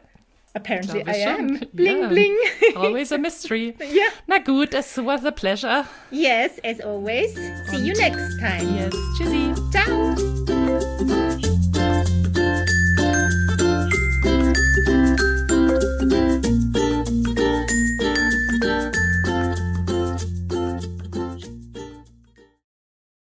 Apparently I am. Bling, bling. Always a mystery. Ja. Na gut, es was a pleasure. Yes, as always. See you next time. Yes, tschüssi. Ciao.